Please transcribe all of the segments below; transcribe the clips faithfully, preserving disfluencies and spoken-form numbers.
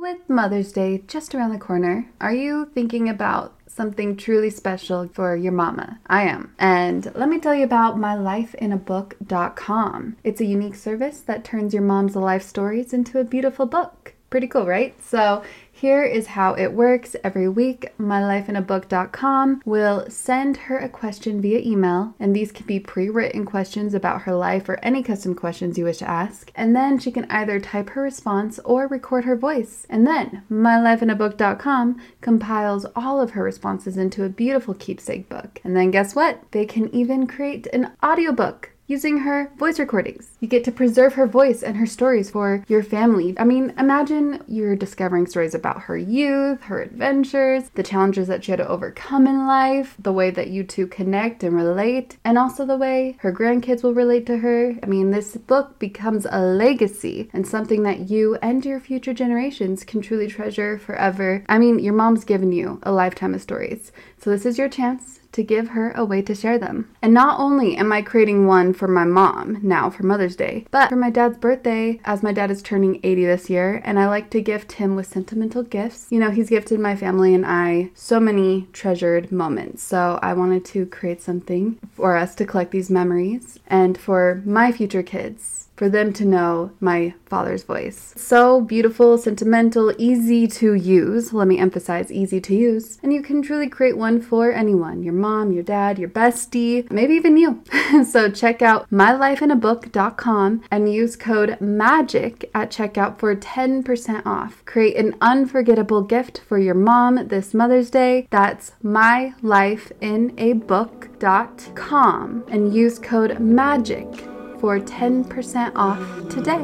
With Mother's Day just around the corner, are you thinking about something truly special for your mama? I am. And let me tell you about my life in a book dot com. It's a unique service that turns your mom's life stories into a beautiful book. Pretty cool, right? So here is how it works. Every week, my life in a book dot com will send her a question via email, and these can be pre-written questions about her life or any custom questions you wish to ask. And then she can either type her response or record her voice. And then my life in a book dot com compiles all of her responses into a beautiful keepsake book. And then guess what? They can even create an audiobook using her voice recordings. You get to preserve her voice and her stories for your family. I mean, imagine you're discovering stories about her youth, her adventures, the challenges that she had to overcome in life, the way that you two connect and relate, and also the way her grandkids will relate to her. I mean, this book becomes a legacy and something that you and your future generations can truly treasure forever. I mean, your mom's given you a lifetime of stories, so this is your chance to give her a way to share them. And not only am I creating one for my mom now for Mother's Day, but for my dad's birthday, as my dad is turning eighty this year, and I like to gift him with sentimental gifts. You know, he's gifted my family and I so many treasured moments. So I wanted to create something for us to collect these memories and for my future kids, for them to know my father's voice. So beautiful, sentimental, easy to use. Let me emphasize easy to use. And you can truly create one for anyone, your mom, your dad, your bestie, maybe even you. So check out my life in a book dot com and use code MAGIC at checkout for ten percent off. Create an unforgettable gift for your mom this Mother's Day. That's my life in a book dot com and use code MAGIC for ten percent off today.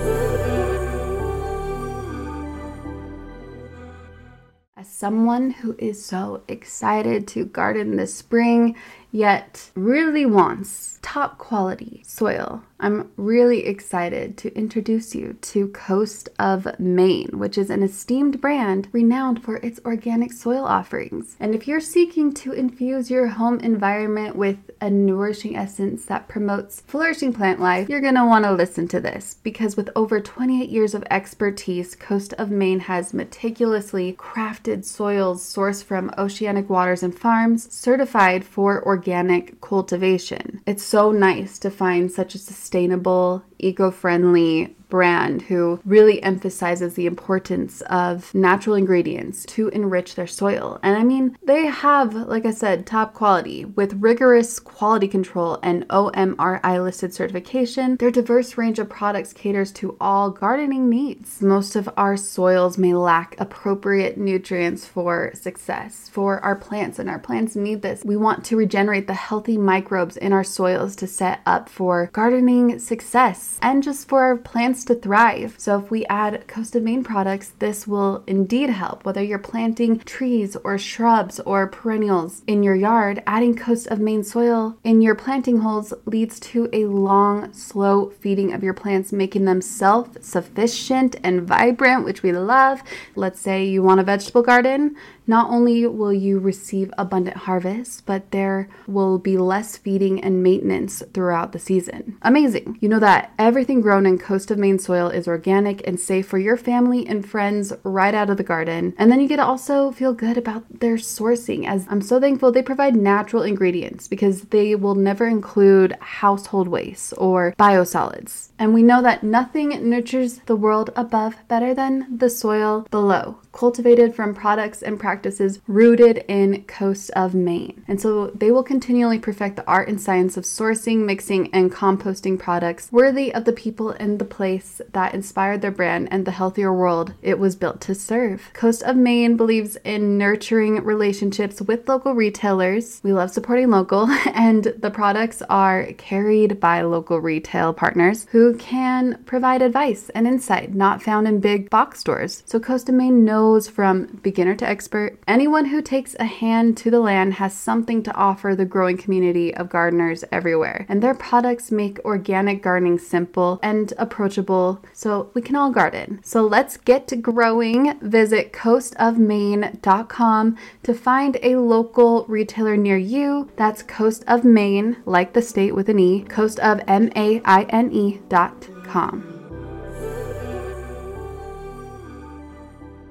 As someone who is so excited to garden this spring, yet really wants top quality soil, I'm really excited to introduce you to Coast of Maine, which is an esteemed brand renowned for its organic soil offerings. And if you're seeking to infuse your home environment with a nourishing essence that promotes flourishing plant life, you're going to want to listen to this, because with over twenty-eight years of expertise, Coast of Maine has meticulously crafted soils sourced from oceanic waters and farms, certified for organic cultivation. It's so nice to find such a sustainable, eco-friendly brand who really emphasizes the importance of natural ingredients to enrich their soil. And I mean, they have, like I said, top quality with rigorous quality control and O M R I listed certification. Their diverse range of products caters to all gardening needs. Most of our soils may lack appropriate nutrients for success for our plants, and our plants need this. We want to regenerate the healthy microbes in our soils to set up for gardening success and just for our plants to thrive. So if we add Coast of Maine products, this will indeed help. Whether you're planting trees or shrubs or perennials in your yard, adding Coast of Maine soil in your planting holes leads to a long, slow feeding of your plants, making them self-sufficient and vibrant, which we love. Let's say you want a vegetable garden. Not only will you receive abundant harvests, but there will be less feeding and maintenance throughout the season. Amazing. You know that everything grown in Coast of Maine soil is organic and safe for your family and friends right out of the garden. And then you get to also feel good about their sourcing, as I'm so thankful they provide natural ingredients because they will never include household waste or biosolids. And we know that nothing nurtures the world above better than the soil below, cultivated from products and practices rooted in Coast of Maine. And so they will continually perfect the art and science of sourcing, mixing, and composting products worthy of the people and the place that inspired their brand and the healthier world it was built to serve. Coast of Maine believes in nurturing relationships with local retailers. We love supporting local, and the products are carried by local retail partners who can provide advice and insight not found in big box stores. So Coast of Maine knows from beginner to expert, anyone who takes a hand to the land has something to offer the growing community of gardeners everywhere. And their products make organic gardening simple and approachable so we can all garden. So let's get to growing. Visit coast of maine dot com to find a local retailer near you. That's Coast of Maine, like the state with an E, coast of M A I N E dot com.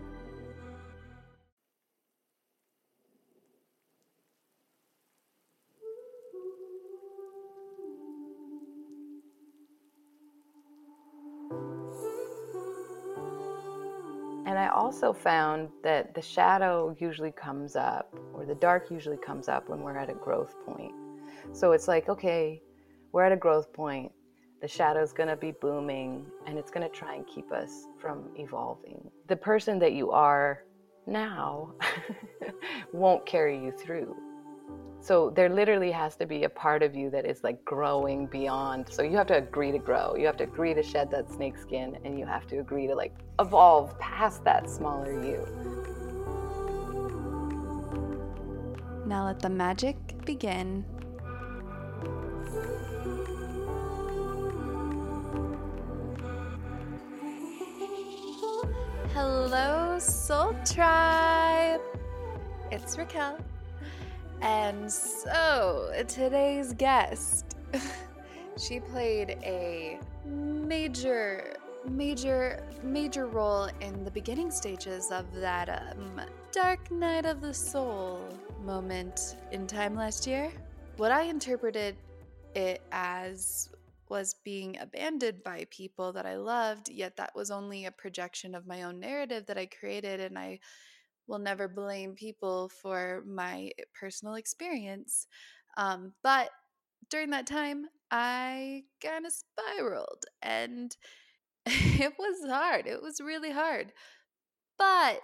And I also found that the shadow usually comes up, or the dark usually comes up when we're at a growth point. So it's like, okay, we're at a growth point. The shadow's going to be booming, and it's going to try and keep us from evolving. The person that you are now won't carry you through. So there literally has to be a part of you that is like growing beyond. So you have to agree to grow. You have to agree to shed that snake skin, and you have to agree to like evolve past that smaller you. Now let the magic begin. Hello, Soul Tribe! It's Raquel. And so, today's guest, she played a major, major, major role in the beginning stages of that um, dark night of the soul moment in time last year. What I interpreted it as was being abandoned by people that I loved, yet that was only a projection of my own narrative that I created, and I will never blame people for my personal experience. Um, but during that time, I kind of spiraled, and it was hard. It was really hard. But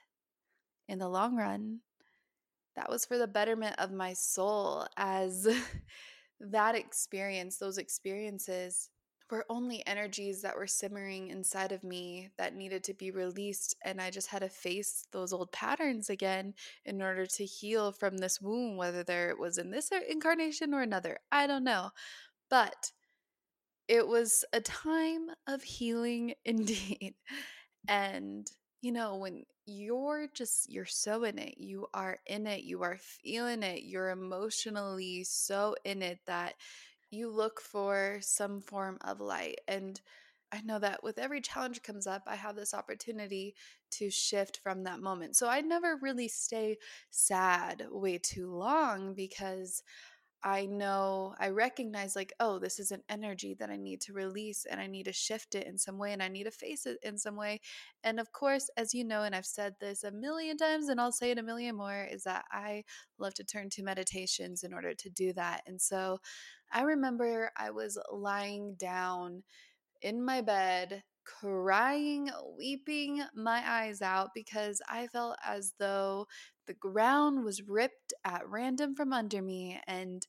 in the long run, that was for the betterment of my soul, as that experience, those experiences were only energies that were simmering inside of me that needed to be released. And I just had to face those old patterns again in order to heal from this wound, whether there it was in this incarnation or another. I don't know. But it was a time of healing indeed. And you know, when you're just, you're so in it, you are in it, you are feeling it, you're emotionally so in it that you look for some form of light. And I know that with every challenge comes up, I have this opportunity to shift from that moment. So I never really stay sad way too long, because I know, I recognize like, oh, this is an energy that I need to release, and I need to shift it in some way, and I need to face it in some way. And of course, as you know, and I've said this a million times and I'll say it a million more, is that I love to turn to meditations in order to do that. And so I remember I was lying down in my bed, crying, weeping my eyes out, because I felt as though the ground was ripped at random from under me, and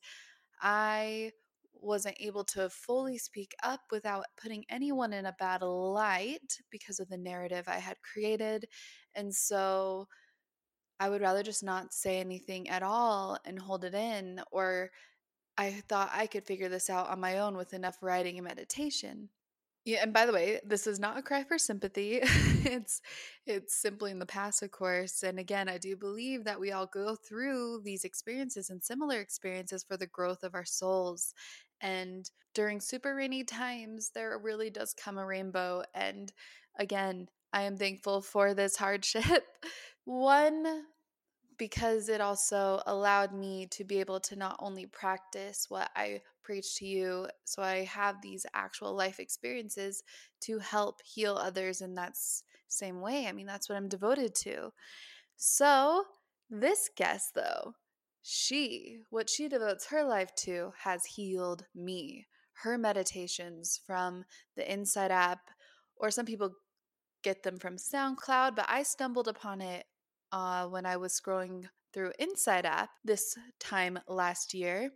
I wasn't able to fully speak up without putting anyone in a bad light because of the narrative I had created. And so I would rather just not say anything at all and hold it in, or I thought I could figure this out on my own with enough writing and meditation. Yeah, and by the way, this is not a cry for sympathy. it's it's simply in the past, of course. And again, I do believe that we all go through these experiences and similar experiences for the growth of our souls. And during super rainy times, there really does come a rainbow. And again, I am thankful for this hardship. One, because it also allowed me to be able to not only practice what I preach to you, so I have these actual life experiences to help heal others in that s- same way. I mean, that's what I'm devoted to. So, this guest, though, she, what she devotes her life to has healed me. Her meditations from the Insight app, or some people get them from SoundCloud, but I stumbled upon it uh, when I was scrolling through Insight app this time last year.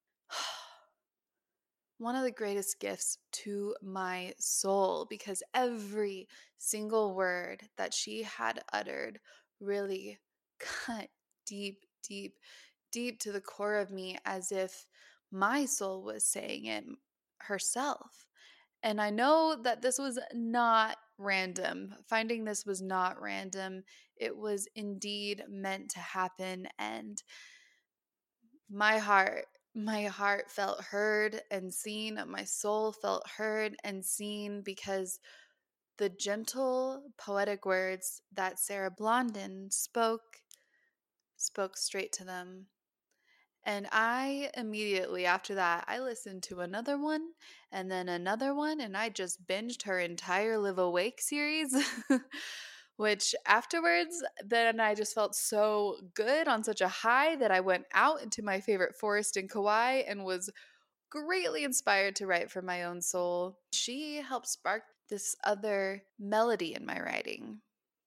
One of the greatest gifts to my soul, because every single word that she had uttered really cut deep, deep, deep to the core of me, as if my soul was saying it herself. And I know that this was not random. Finding this was not random. It was indeed meant to happen. And my heart, my heart felt heard and seen. My soul felt heard and seen, because the gentle, poetic words that Sarah Blondin spoke, spoke straight to them. And I immediately after that, I listened to another one and then another one, and I just binged her entire Live Awake series which afterwards, then I just felt so good on such a high that I went out into my favorite forest in Kauai and was greatly inspired to write for my own soul. She helped spark this other melody in my writing.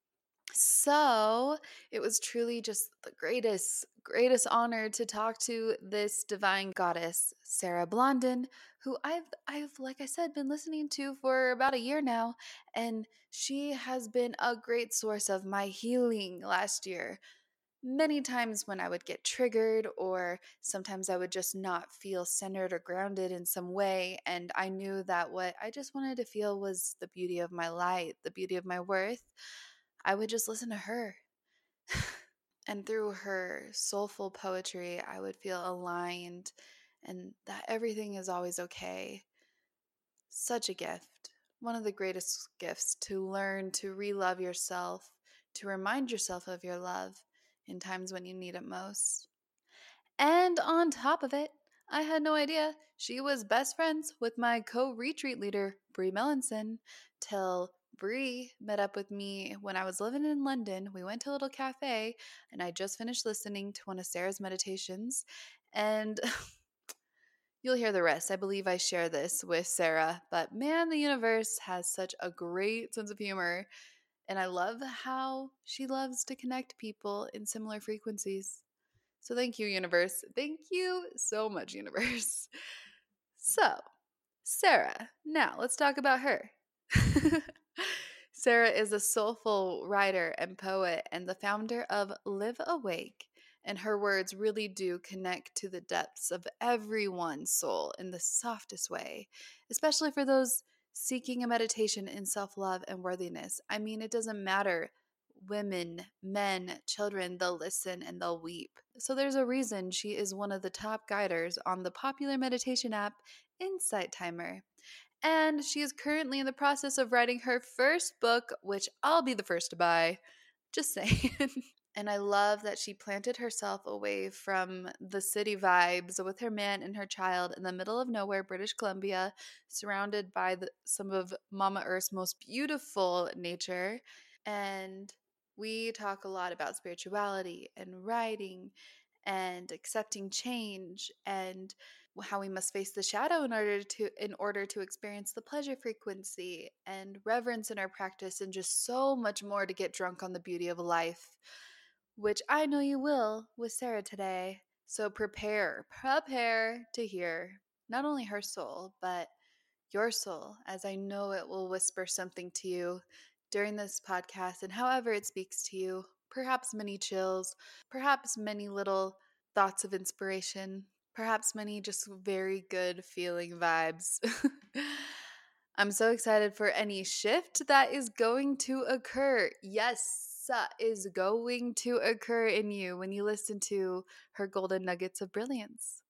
So it was truly just the greatest, greatest honor to talk to this divine goddess, Sarah Blondin, who I've, I've, like I said, been listening to for about a year now, and she has been a great source of my healing last year. Many times when I would get triggered, or sometimes I would just not feel centered or grounded in some way, and I knew that what I just wanted to feel was the beauty of my light, the beauty of my worth, I would just listen to her. And through her soulful poetry, I would feel aligned and that everything is always okay. Such a gift. One of the greatest gifts, to learn to re-love yourself, to remind yourself of your love in times when you need it most. And on top of it, I had no idea she was best friends with my co-retreat leader, Brie Melanson, till Brie met up with me when I was living in London. We went to a little cafe, and I just finished listening to one of Sarah's meditations, and you'll hear the rest. I believe I share this with Sarah, but man, the universe has such a great sense of humor, and I love how she loves to connect people in similar frequencies. So thank you, universe. Thank you so much, universe. So, Sarah, now let's talk about her. Sarah is a soulful writer and poet and the founder of Live Awake, and her words really do connect to the depths of everyone's soul in the softest way, especially for those seeking a meditation in self-love and worthiness. I mean, it doesn't matter. Women, men, children, they'll listen and they'll weep. So there's a reason she is one of the top guiders on the popular meditation app Insight Timer. And she is currently in the process of writing her first book, which I'll be the first to buy. Just saying. And I love that she planted herself away from the city vibes with her man and her child in the middle of nowhere, British Columbia, surrounded by the, some of Mama Earth's most beautiful nature. And we talk a lot about spirituality and writing and accepting change and how we must face the shadow in order to in order to experience the pleasure frequency, and reverence in our practice, and just so much more to get drunk on the beauty of life, which I know you will with Sarah today. So prepare, prepare to hear not only her soul, but your soul, as I know it will whisper something to you during this podcast, and however it speaks to you, perhaps many chills, perhaps many little thoughts of inspiration, perhaps many just very good feeling vibes. I'm so excited for any shift that is going to occur. Yes, uh, is going to occur in you when you listen to her golden nuggets of brilliance.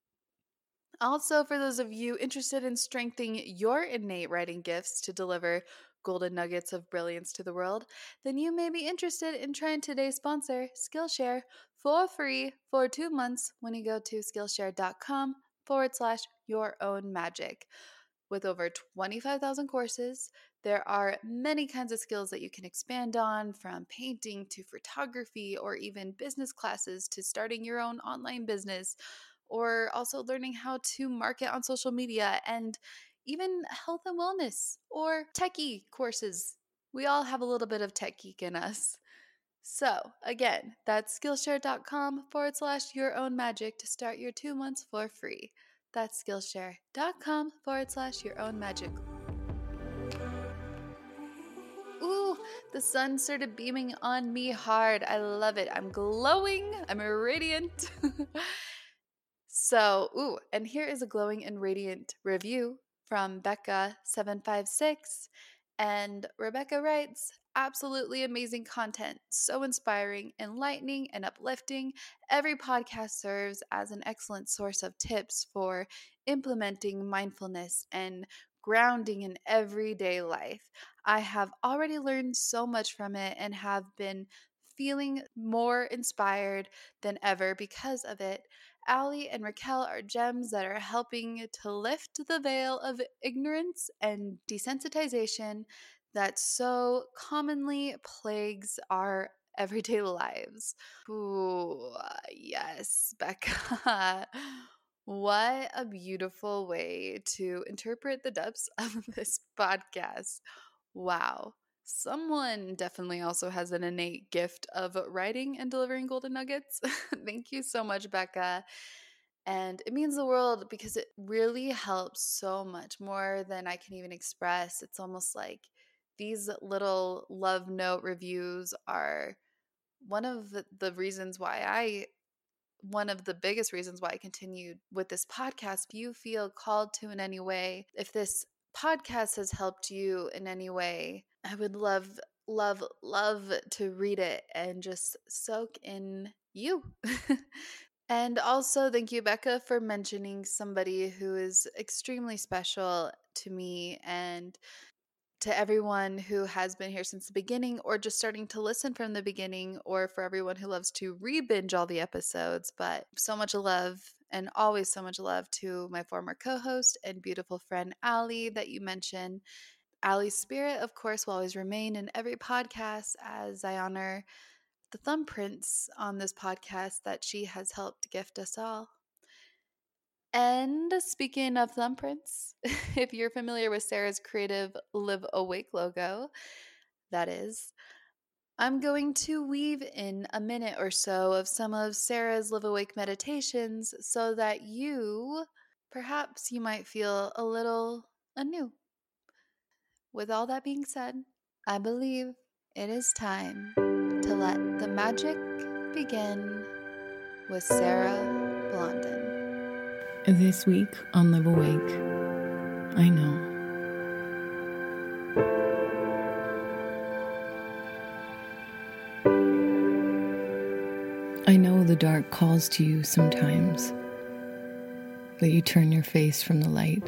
Also, for those of you interested in strengthening your innate writing gifts to deliver golden nuggets of brilliance to the world, then you may be interested in trying today's sponsor, Skillshare, for free for two months when you go to Skillshare.com forward slash your own magic. With over twenty-five thousand courses, there are many kinds of skills that you can expand on, from painting to photography, or even business classes to starting your own online business, or also learning how to market on social media, and even health and wellness or techie courses. We all have a little bit of tech geek in us. So again, that's Skillshare.com forward slash your own magic to start your two months for free. That's Skillshare.com forward slash your own magic. Ooh, the sun started beaming on me hard. I love it. I'm glowing. I'm radiant. So, ooh, and here is a glowing and radiant review from Becca seven five six. And Rebecca writes, absolutely amazing content, so inspiring, enlightening, and uplifting. Every podcast serves as an excellent source of tips for implementing mindfulness and grounding in everyday life. I have already learned so much from it and have been feeling more inspired than ever because of it. Allie and Raquel are gems that are helping to lift the veil of ignorance and desensitization that so commonly plagues our everyday lives. Ooh, yes, Becca. What a beautiful way to interpret the depths of this podcast. Wow. Someone definitely also has an innate gift of writing and delivering golden nuggets. Thank you so much, Becca. And it means the world because it really helps so much more than I can even express. It's almost like these little love note reviews are one of the, the reasons why I one of the biggest reasons why I continued with this podcast. If you feel called to in any way, if this podcast has helped you in any way, I would love, love, love to read it and just soak in you. And also, thank you, Becca, for mentioning somebody who is extremely special to me and to everyone who has been here since the beginning or just starting to listen from the beginning, or for everyone who loves to re-binge all the episodes. But so much love and always so much love to my former co-host and beautiful friend Allie that you mentioned. Allie's spirit, of course, will always remain in every podcast as I honor the thumbprints on this podcast that she has helped gift us all. And speaking of thumbprints, if you're familiar with Sarah's creative Live Awake logo, that is, I'm going to weave in a minute or so of some of Sarah's Live Awake meditations so that you, perhaps you might feel a little anew. With all that being said, I believe it is time to let the magic begin with Sarah Blondin. This week on Live Awake, I know. I know the dark calls to you sometimes, but you turn your face from the light.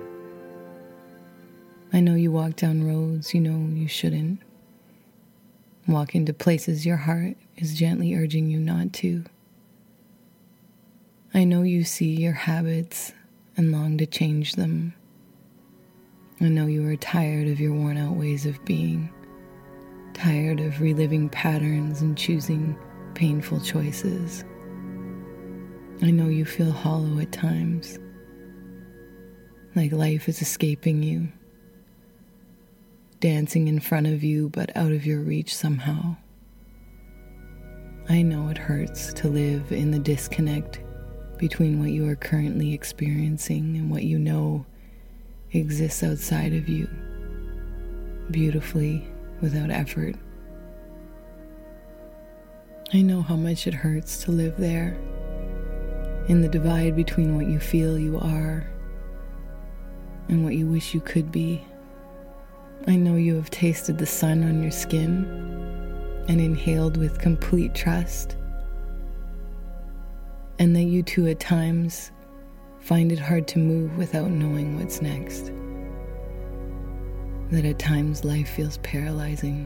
I know you walk down roads you know you shouldn't, walk into places your heart is gently urging you not to. I know you see your habits and long to change them. I know you are tired of your worn-out ways of being, tired of reliving patterns and choosing painful choices. I know you feel hollow at times, like life is escaping you, dancing in front of you but out of your reach somehow. I know it hurts to live in the disconnect between what you are currently experiencing and what you know exists outside of you, beautifully, without effort. I know how much it hurts to live there, in the divide between what you feel you are and what you wish you could be. I know you have tasted the sun on your skin and inhaled with complete trust, and that you too at times find it hard to move without knowing what's next. That at times life feels paralyzing.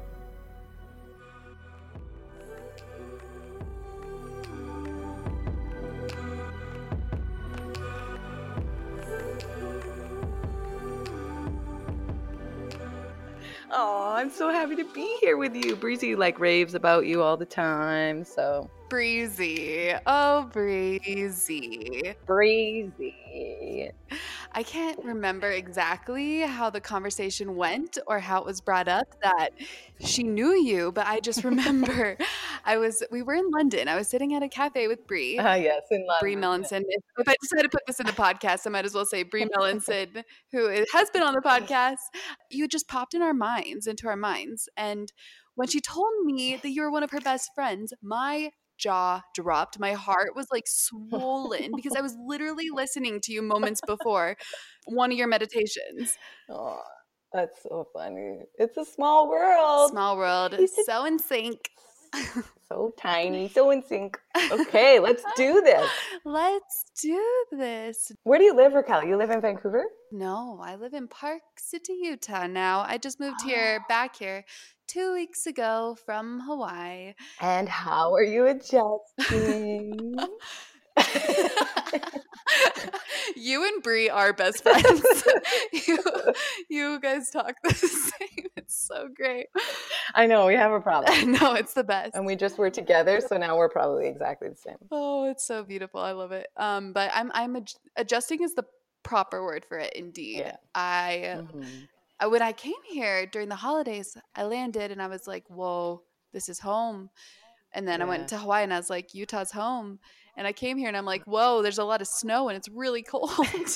Oh, I'm so happy to be here with you. Breezy like raves about you all the time, so. Breezy. Oh, Breezy. Breezy. I can't remember exactly how the conversation went or how it was brought up that she knew you, but I just remember I was, we were in London. I was sitting at a cafe with Bree. Ah, uh, yes, in London. Bree Mellinson. If, if I decided to put this in the podcast, I might as well say Bree Mellinson, who has been on the podcast. You just popped in our minds, into our minds. And when she told me that you were one of her best friends, my jaw dropped. My heart was like swollen because I was literally listening to you moments before one of your meditations. Oh, that's so funny. It's a small world. Small world. So in sync. So tiny, so in sync. Okay, let's do this. Let's do this. Where do you live, Raquel? You live in Vancouver? No, I live in Park City, Utah now. I just moved here, back here, two weeks ago from Hawaii. And how are you adjusting? You and Brie are best friends. you, you guys talk the same. It's so great. I know, we have a problem. No, it's the best. And we just were together, so now we're probably exactly the same. Oh, it's so beautiful. I love it. Um, but I'm I'm ad- adjusting is the proper word for it. Indeed, Yeah. I, Mhm. I when I came here during the holidays, I landed and I was like, "Whoa, this is home." And then I Yeah. went to Hawaii and I was like, Utah's home. And I came here and I'm like, whoa, there's a lot of snow and it's really cold.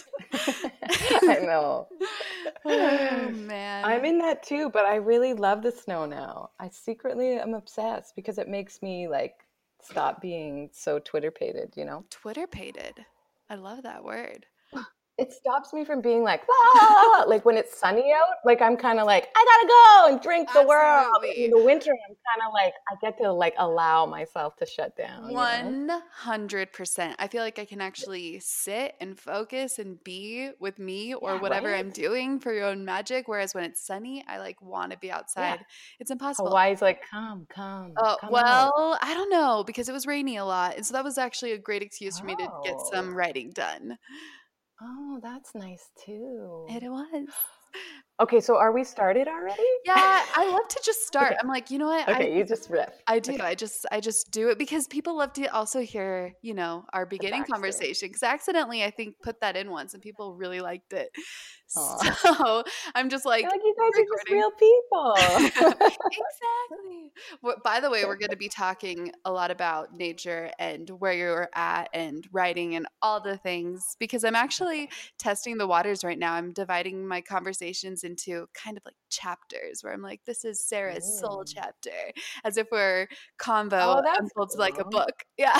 I know. Oh, man. I'm in that too, but I really love the snow now. I secretly am obsessed because it makes me like stop being so Twitter-pated, you know? Twitter-pated. I love that word. It stops me from being like, ah! Like when it's sunny out, like I'm kind of like, I gotta go and drink the world. Absolutely. In the winter, I'm kind of like, I get to like allow myself to shut down. you know? one hundred percent. I feel like I can actually sit and focus and be with me or Yeah, whatever right? I'm doing for your own magic. Whereas when it's sunny, I like want to be outside. It's impossible. Hawaii's like, come, come, Oh, come out. well, I don't know because it was rainy a lot. And so that was actually a great excuse for me to get Oh. some writing done. Oh, that's nice too. It was. Okay, so are we started already? Yeah, I love to just start. Okay. I'm like, you know what? Okay, I you just riff. I do. Okay. I just I just do it because people love to also hear, you know, our beginning backstory. conversation. Because I accidentally, I think, put that in once and people really liked it. Aw. So I'm just like, You're like, you guys are just recording. real people. Exactly. Well, by the way, we're going to be talking a lot about nature and where you're at and writing and all the things because I'm actually testing the waters right now. I'm dividing my conversations into kind of like chapters where I'm like, this is Sarah's soul Mm. chapter, as if we're convo Oh, that's unfolds like a cool. book. Yeah.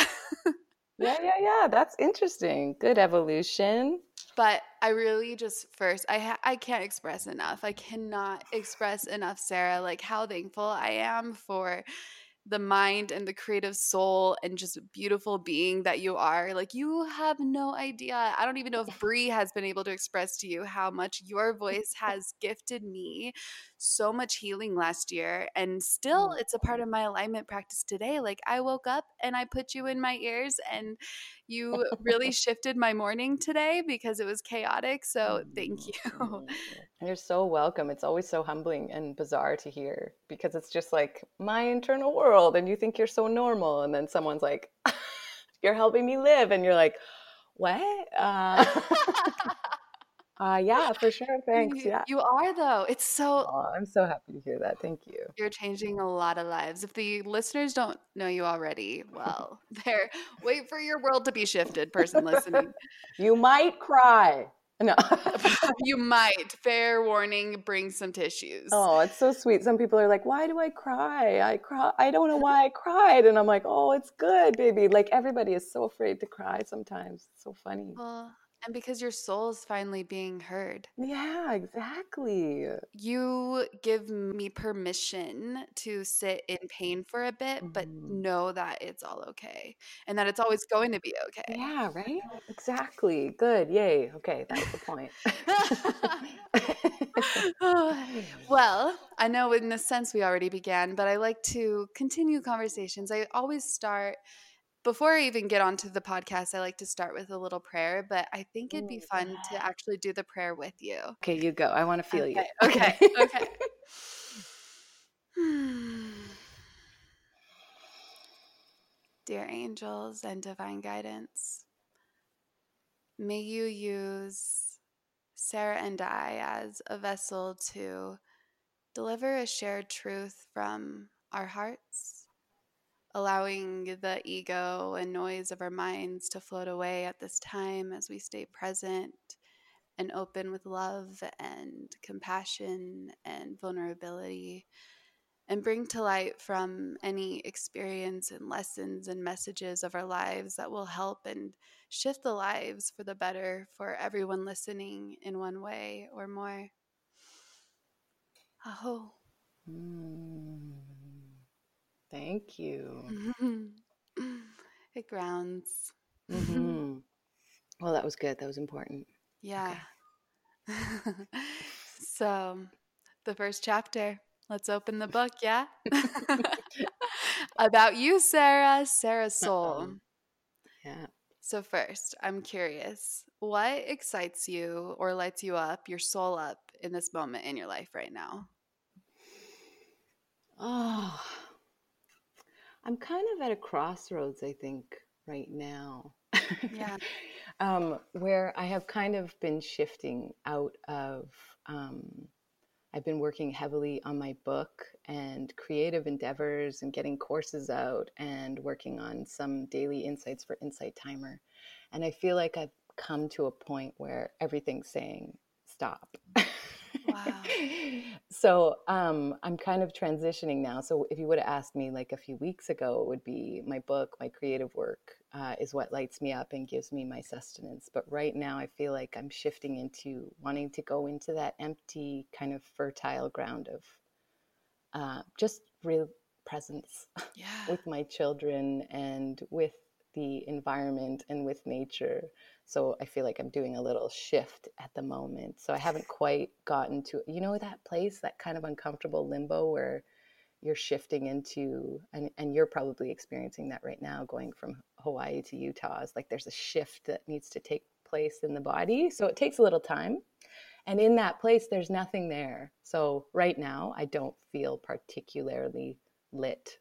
Yeah, yeah, yeah. That's interesting. Good evolution. But I really just first I ha- I can't express enough. I cannot express enough, Sarah, like how thankful I am for the mind and the creative soul and just beautiful being that you are. Like you have no idea. I don't even know if Brie has been able to express to you how much your voice has gifted me so much healing last year. And still it's a part of my alignment practice today. Like I woke up and I put you in my ears and you really shifted my morning today because it was chaotic. So thank you. You're so welcome. It's always so humbling and bizarre to hear because it's just like my internal world and you think you're so normal and then someone's like, you're helping me live and you're like, what? Uh, uh, yeah, for sure. Thanks. You, Yeah. you are though. It's so Aw, I'm so happy to hear that. Thank you. You're changing a lot of lives. If the listeners don't know you already, well, they're wait for your world to be shifted, person listening. You might cry. No. You might. Fair warning, bring some tissues. Oh, it's so sweet. Some people are like, why do I cry? I cry. I don't know why I cried. And I'm like, oh, it's good, baby. Like everybody is so afraid to cry sometimes. It's so funny. Well, and because your soul is finally being heard. Yeah, exactly. You give me permission to sit in pain for a bit, but Mhm. know that it's all okay and that it's always going to be okay. Yeah, right? Exactly. Good. Yay. Okay, that was the point. Well, I know in this sense we already began, but I like to continue conversations. I always start, before I even get onto the podcast, I like to start with a little prayer, but I think it'd be fun to actually do the prayer with you. Okay, you go. I want to feel Okay, you. okay, okay. Dear angels and divine guidance, may you use Sarah and I as a vessel to deliver a shared truth from our hearts, allowing the ego and noise of our minds to float away at this time as we stay present and open with love and compassion and vulnerability, and bring to light from any experience and lessons and messages of our lives that will help and shift the lives for the better for everyone listening in one way or more. Aho. Mm. Thank you. It grounds. Mm-hmm. Well, that was good. That was important. Yeah. Okay. So, the first chapter. Let's open the book, yeah? About you, Sarah. Sarah's soul. Yeah. So first, I'm curious, what excites you or lights you up, your soul up in this moment in your life right now? Oh, I'm kind of at a crossroads, I think, right now, Yeah. um, where I have kind of been shifting out of. Um, I've been working heavily on my book and creative endeavors and getting courses out and working on some daily insights for Insight Timer. And I feel like I've come to a point where everything's saying stop. Wow. So um, I'm kind of transitioning now. So if you would have asked me like a few weeks ago, it would be my book, my creative work uh, is what lights me up and gives me my sustenance. But right now I feel like I'm shifting into wanting to go into that empty kind of fertile ground of uh, just real presence Yeah. with my children and with the environment and with nature. So I feel like I'm doing a little shift at the moment. So I haven't quite gotten to, you know, that place, that kind of uncomfortable limbo where you're shifting into, and, and you're probably experiencing that right now, going from Hawaii to Utah. It's like there's a shift that needs to take place in the body. So it takes a little time. And in that place, there's nothing there. So right now, I don't feel particularly lit.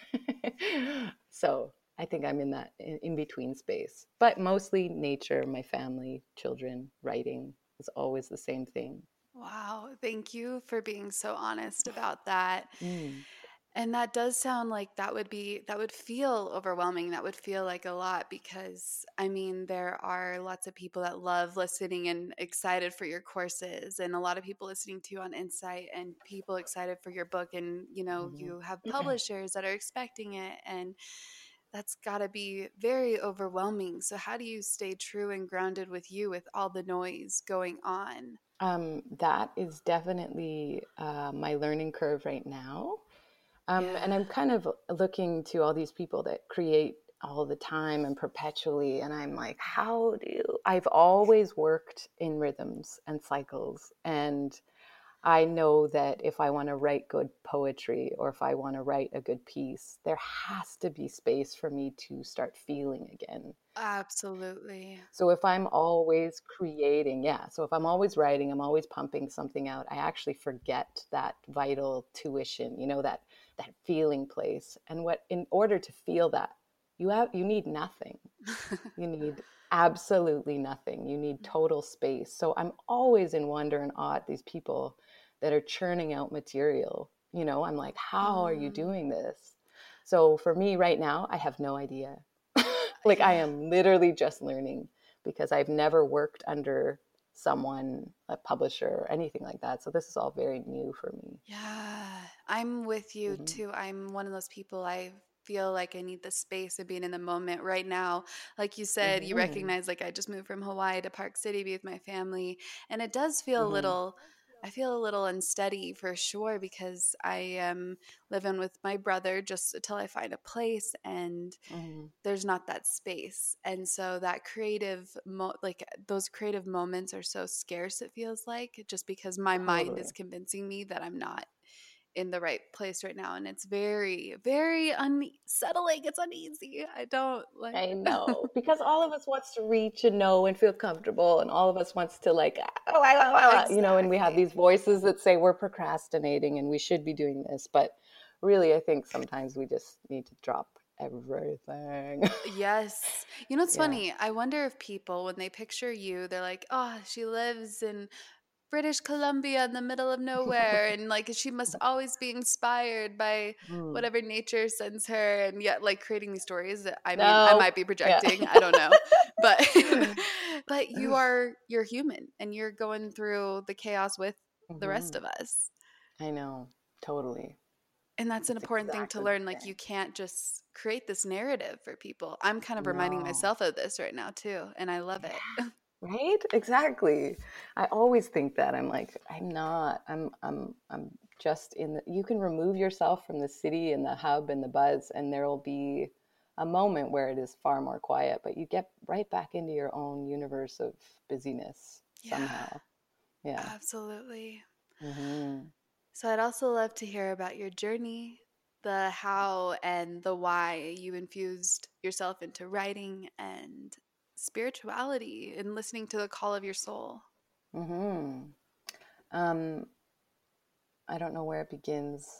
So I think I'm in that in between space, but mostly nature, my family, children, writing is always the same thing. Wow. Thank you for being so honest about that. Mm. And that does sound like that would be, that would feel overwhelming. That would feel like a lot because, I mean, there are lots of people that love listening and excited for your courses, and a lot of people listening to you on Insight, and people excited for your book. And, you know, Mm-hmm. you have publishers that are expecting it. And that's got to be very overwhelming. So, how do you stay true and grounded with you with all the noise going on? Um, that is definitely uh, my learning curve right now. Um, and Yeah. I'm kind of looking to all these people that create all the time and perpetually. And I'm like, how do you? I've always worked in rhythms and cycles. And I know that if I want to write good poetry or if I want to write a good piece, there has to be space for me to start feeling again. Absolutely. So if I'm always creating, yeah, so if I'm always writing, I'm always pumping something out, I actually forget that vital tuition, you know, that that feeling place. And what in order to feel that, you have you need nothing. You need absolutely nothing. You need total space. So I'm always in wonder and awe at these people that are churning out material. You know, I'm like, how are you Um, doing this? So for me right now, I have no idea. Like I yeah. am literally just learning because I've never worked under someone, a publisher, or anything like that. So this is all very new for me. Yeah, I'm with you Mm-hmm. too. I'm one of those people, I feel like I need the space of being in the moment right now. Like you said, you Mm-hmm. recognize like I just moved from Hawaii to Park City to be with my family, and it does feel a Mm-hmm. little I feel a little unsteady for sure because I am living with my brother just until I find a place, and Mm-hmm. there's not that space. And so that creative mo- like those creative moments are so scarce, it feels like, just because my mind is Totally. convincing me that I'm not in the right place right now, and it's very very unsettling. It's uneasy. I don't like. I know, because all of us wants to reach and know and feel comfortable, and all of us wants to like, ah, ah, ah, ah, you know, and we have Exactly. these voices that say we're procrastinating and we should be doing this, but really, I think sometimes we just need to drop everything. Yes. You know, it's Yeah. funny. I wonder if people, when they picture you, they're like, oh, she lives in British Columbia in the middle of nowhere, and like she must always be inspired by Mm. whatever nature sends her, and yet like creating these stories that, I mean, I No. might be Yeah. projecting, I don't know. But but you are you're human, and you're going through the chaos with the rest Hmm. of us. I know, totally. And that's an That's important thing to exactly learn. the Like, thing. you can't just create this narrative for people. I'm kind of reminding No. myself of this right now too, and I love it. Right? Exactly. I always think that. I'm like, I'm not. I'm I'm I'm just in the you can remove yourself from the city and the hub and the buzz and there will be a moment where it is far more quiet, but you get right back into your own universe of busyness Yeah, somehow. Yeah. absolutely. Hmm. So I'd also love to hear about your journey, the how and the why you infused yourself into writing, and spirituality and listening to the call of your soul? Mm-hmm. Um, I don't know where it begins.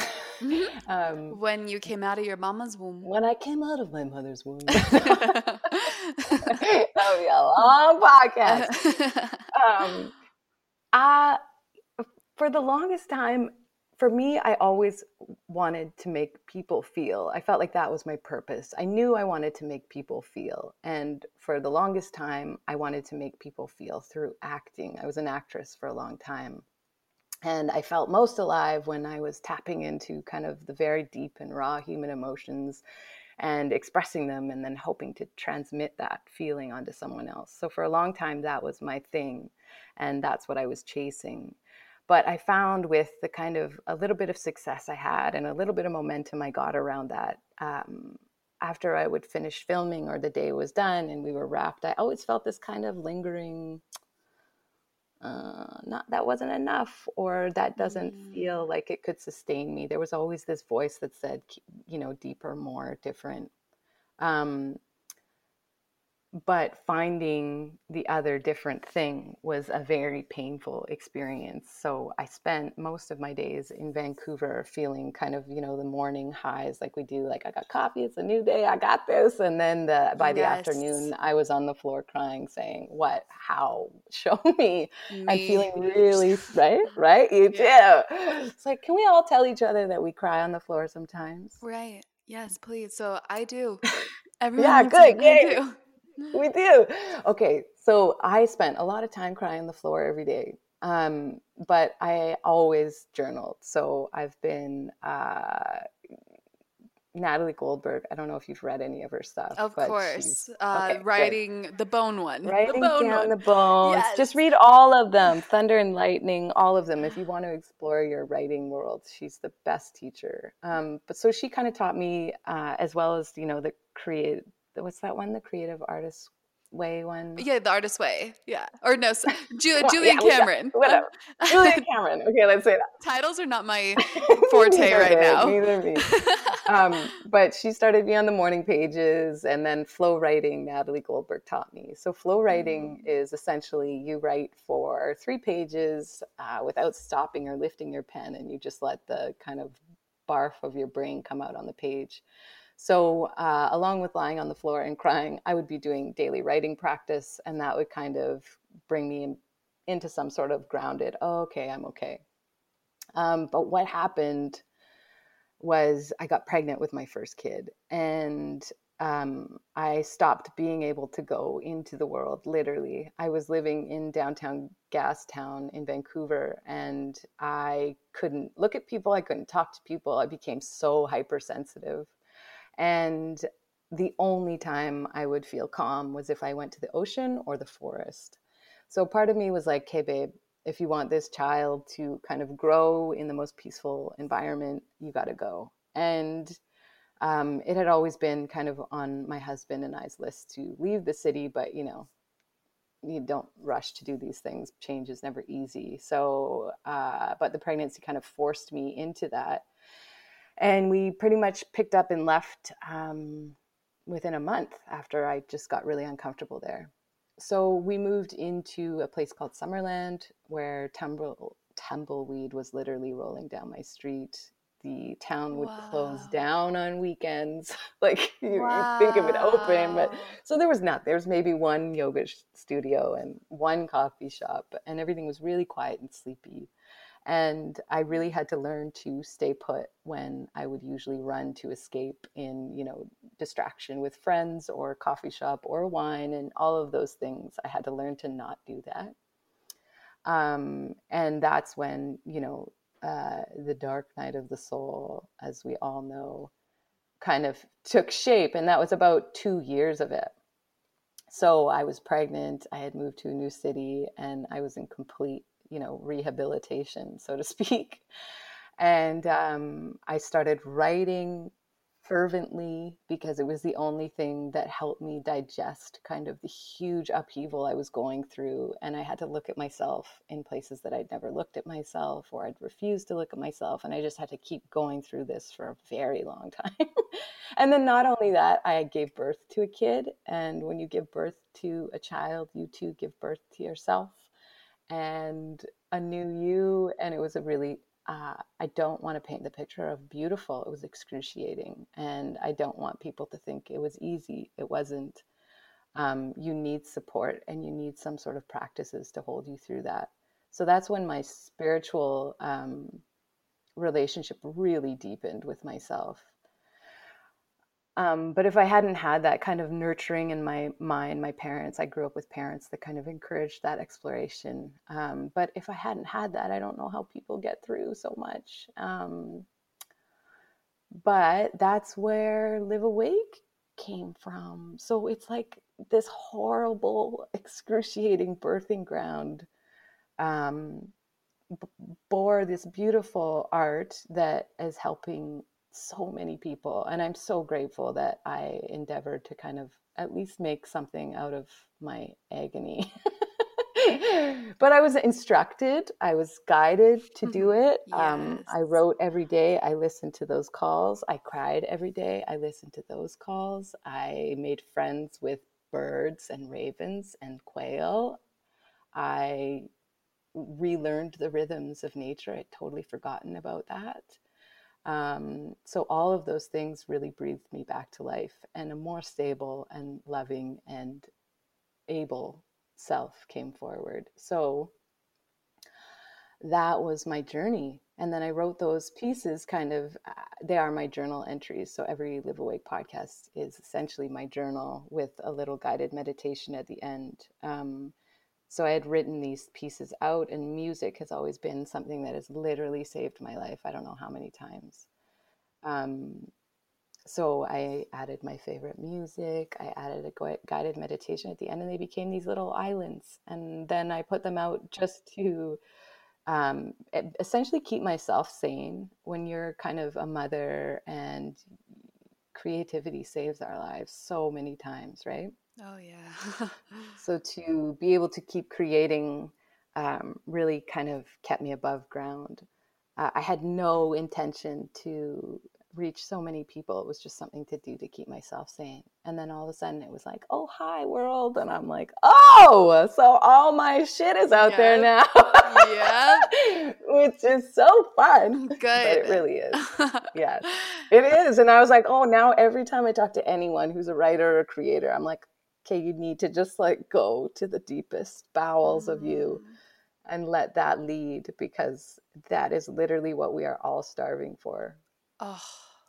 um, When you came out of your mama's womb. when I came out of my mother's womb. That would be a long podcast. um, I, for the longest time, for me, I always wanted to make people feel. I felt like that was my purpose. I knew I wanted to make people feel. And for the longest time, I wanted to make people feel through acting. I was an actress for a long time. And I felt most alive when I was tapping into kind of the very deep and raw human emotions and expressing them and then hoping to transmit that feeling onto someone else. So for a long time, that was my thing. And that's what I was chasing. But I found with the kind of a little bit of success I had and a little bit of momentum I got around that, um, after I would finish filming or the day was done and we were wrapped, I always felt this kind of lingering, uh, not that wasn't enough, or that doesn't Mm. feel like it could sustain me. There was always this voice that said, you know, deeper, more, different. Um, But finding the other different thing was a very painful experience. So I spent most of my days in Vancouver feeling kind of, you know, the morning highs like we do, like I got coffee, it's a new day, I got this. And then the, by the Yes. afternoon, I was on the floor crying, saying, what, how, show me. Me. And feeling really, right, right? You Yeah. too. It's like, can we all tell each other that we cry on the floor sometimes? Right. Yes, please. So I do. Everyone Yeah, listening, good, I yay. do. We do. Okay, so I spent a lot of time crying on the floor every day, um, but I always journaled. So I've been uh, Natalie Goldberg. I don't know if you've read any of her stuff. Of but course. she's, Uh, okay, writing good. the bone one. Writing the bone down one. the bones. Yes. Just read all of them. Thunder and Lightning, all of them. If you want to explore your writing world, she's the best teacher. Um, but so she kind of taught me, uh, as well as, you know, the create. What's that one? The Creative Artist Way one. Yeah, the artist way. Yeah. Or no, so, Ju- Come on, Julian yeah, we got- Cameron. whatever. Julia Cameron. Okay, let's say that. Titles are not my forte Neither right me, now. Neither me. Um, but she started me on the morning pages, and then flow writing, Natalie Goldberg taught me. So flow writing Mm. is essentially you write for three pages uh, without stopping or lifting your pen, and you just let the kind of barf of your brain come out on the page. So uh, along with lying on the floor and crying, I would be doing daily writing practice, and that would kind of bring me in, into some sort of grounded, oh, okay, I'm okay. Um, but what happened was I got pregnant with my first kid, and um, I stopped being able to go into the world. Literally, I was living in downtown Gastown in Vancouver, and I couldn't look at people. I couldn't talk to people. I became so hypersensitive. And the only time I would feel calm was if I went to the ocean or the forest. So part of me was like, hey, babe, if you want this child to kind of grow in the most peaceful environment, you got to go. And um, it had always been kind of on my husband and I's list to leave the city, but you know, you don't rush to do these things. Change is never easy. So, uh, but the pregnancy kind of forced me into that. And we pretty much picked up and left um, within a month after I just got really uncomfortable there. So we moved into a place called Summerland, where tumble, tumbleweed was literally rolling down my street. The town would Wow. close down on weekends. Like you, Wow. you think of it open, but so there was not. There was maybe one yoga studio and one coffee shop, and everything was really quiet and sleepy. And I really had to learn to stay put when I would usually run to escape in, you know, distraction with friends or coffee shop or wine and all of those things. I had to learn to not do that. Um, and that's when, you know, uh, the dark night of the soul, as we all know, kind of took shape. And that was about two years of it. So I was pregnant, I had moved to a new city, and I was in complete, you know, rehabilitation, so to speak. And um, I started writing fervently because it was the only thing that helped me digest kind of the huge upheaval I was going through. And I had to look at myself in places that I'd never looked at myself, or I'd refused to look at myself. And I just had to keep going through this for a very long time. And then not only that, I gave birth to a kid. And when you give birth to a child, you too give birth to yourself and a new you. And it was a really, uh, I don't want to paint the picture of beautiful. It was excruciating. And I don't want people to think it was easy. It wasn't. Um, you need support and you need some sort of practices to hold you through that. So that's when my spiritual um, relationship really deepened with myself. Um, but if I hadn't had that kind of nurturing in my mind, my parents, I grew up with parents that kind of encouraged that exploration. Um, but if I hadn't had that, I don't know how people get through so much. Um, but that's where Live Awake came from. So it's like this horrible, excruciating birthing ground um, b- bore this beautiful art that is helping so many people. And I'm so grateful that I endeavored to kind of at least make something out of my agony. But I was instructed, I was guided to do it. Yes. Um, I wrote every day. I listened to those calls. I cried every day. I listened to those calls. I made friends with birds and ravens and quail. I relearned the rhythms of nature. I'd totally forgotten about that. Um, so all of those things really breathed me back to life, and a more stable and loving and able self came forward. So that was my journey. And then I wrote those pieces kind of, uh, they are my journal entries. So every Live Awake podcast is essentially my journal with a little guided meditation at the end. Um, so I had written these pieces out, and music has always been something that has literally saved my life. I don't know how many times. Um, so I added my favorite music. I added a gu- guided meditation at the end, and they became these little islands. And then I put them out just to um, e- essentially keep myself sane. When you're kind of a mother, and creativity saves our lives so many times, right? Oh, yeah. So to be able to keep creating um, really kind of kept me above ground. Uh, I had no intention to reach so many people. It was just something to do to keep myself sane. And then all of a sudden it was like, oh, hi, world. And I'm like, oh, so all my shit is out Yep. there now. Yep. Which is so fun. Good. But it really is. Yes, it is. And I was like, oh, now every time I talk to anyone who's a writer or creator, I'm like, okay, you need to just like go to the deepest bowels of you and let that lead, because that is literally what we are all starving for. Oh,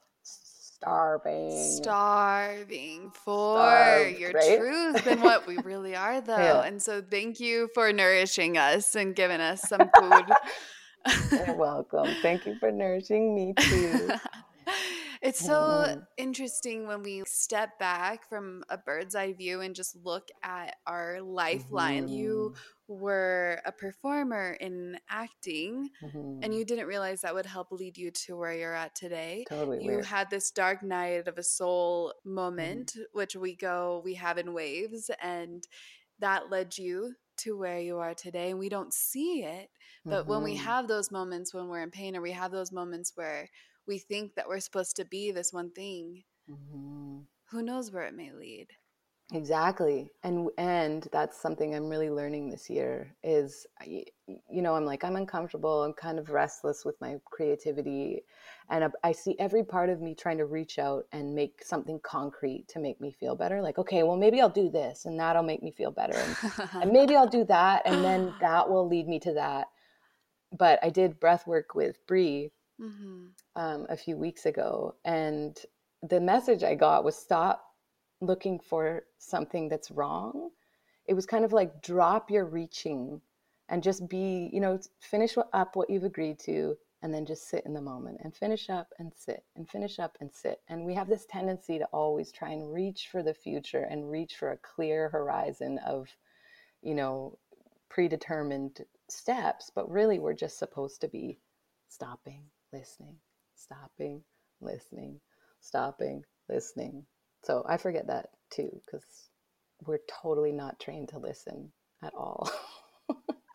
Starving. starving for Starved, your right? truth and what we really are, though. Yeah. And so thank you for nourishing us and giving us some food. You're welcome. Thank you for nourishing me too. It's so Mhm. interesting when we step back from a bird's eye view and just look at our lifeline. You were a performer in acting, Mhm. and you didn't realize that would help lead you to where you're at today. Totally You weird. had this dark night of a soul moment, which we go, we have in waves, and that led you to where you are today. And we don't see it, but when we Mhm. have those moments when we're in pain, or we have those moments where we think that we're supposed to be this one thing, Mhm. who knows where it may lead. Exactly. And and that's something I'm really learning this year is, I- you know, I'm like, I'm uncomfortable. I'm kind of restless with my creativity. And I, I see every part of me trying to reach out and make something concrete to make me feel better. Like, okay, well, maybe I'll do this and that'll make me feel better. And, and maybe I'll do that. And then that will lead me to that. But I did breath work with Bree Mm-hmm. um, a few weeks ago. And the message I got was stop looking for something that's wrong. It was kind of like drop your reaching and just be, you know, finish up what you've agreed to, and then just sit in the moment and finish up and sit and finish up and sit. And we have this tendency to always try and reach for the future and reach for a clear horizon of, you know, predetermined steps. But really, we're just supposed to be stopping, listening, stopping, listening, stopping, listening. So I forget that too, because we're totally not trained to listen at all.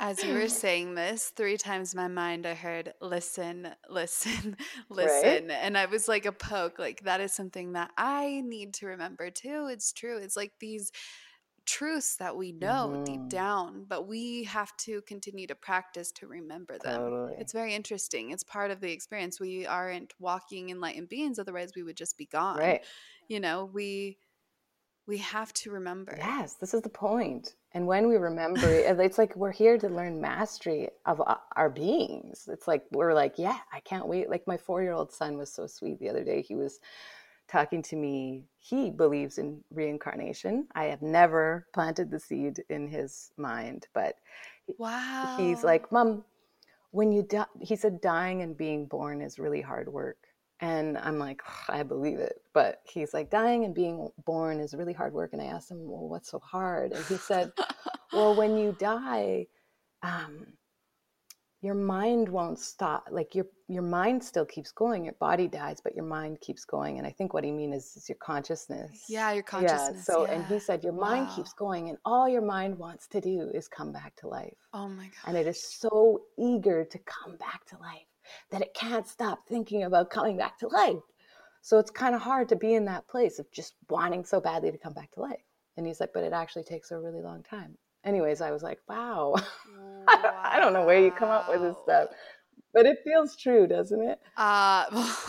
As you were saying this, three times in my mind, I heard listen, listen, Right? listen. And I was like a poke. Like, that is something that I need to remember too. It's true. It's like these truths that we know deep Mm-hmm. down, but we have to continue to practice to remember them. Totally. It's very interesting. It's part of the experience. We aren't walking enlightened beings, otherwise we would just be gone. Right. You know, we we have to remember. Yes, this is the point. And when we remember, it, it's like we're here to learn mastery of uh, our beings. It's like we're like, yeah, I can't wait. Like my four-year-old son was so sweet the other day. He was talking to me. He believes in reincarnation. I have never planted the seed in his mind, but Wow. he's like, Mom, when you die, he said, dying and being born is really hard work. And I'm like, oh, I believe it. But he's like, dying and being born is really hard work. And I asked him, well, what's so hard? And he said, well, when you die, um, your mind won't stop. Like your your mind still keeps going. Your body dies, but your mind keeps going. And I think what he means is, is your consciousness. Yeah, your consciousness. Yeah. So, yeah. and he said, your mind Wow. keeps going, and all your mind wants to do is come back to life. Oh my God. And it is so eager to come back to life that it can't stop thinking about coming back to life. So it's kind of hard to be in that place of just wanting so badly to come back to life. And he's like, but it actually takes a really long time. Anyways, I was like, wow. Wow. I don't know where you come up with this stuff, but it feels true, doesn't it? Uh,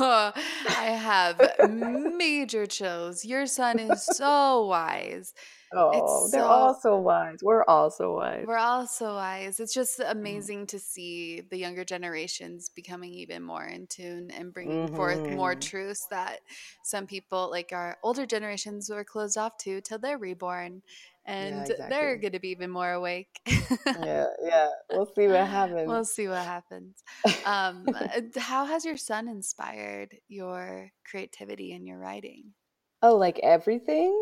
I have major chills. Your son is so wise. Oh, It's they're so- all so wise. We're all so wise. We're all so wise. It's just amazing to see the younger generations becoming even more in tune and bringing forth more Mhm. truths that some people, like our older generations, were closed off to till they're reborn. And exactly. they're going to be even more awake. Yeah, yeah. We'll see what happens. We'll see what happens. Um, how has your son inspired your creativity and your writing? Oh, like everything?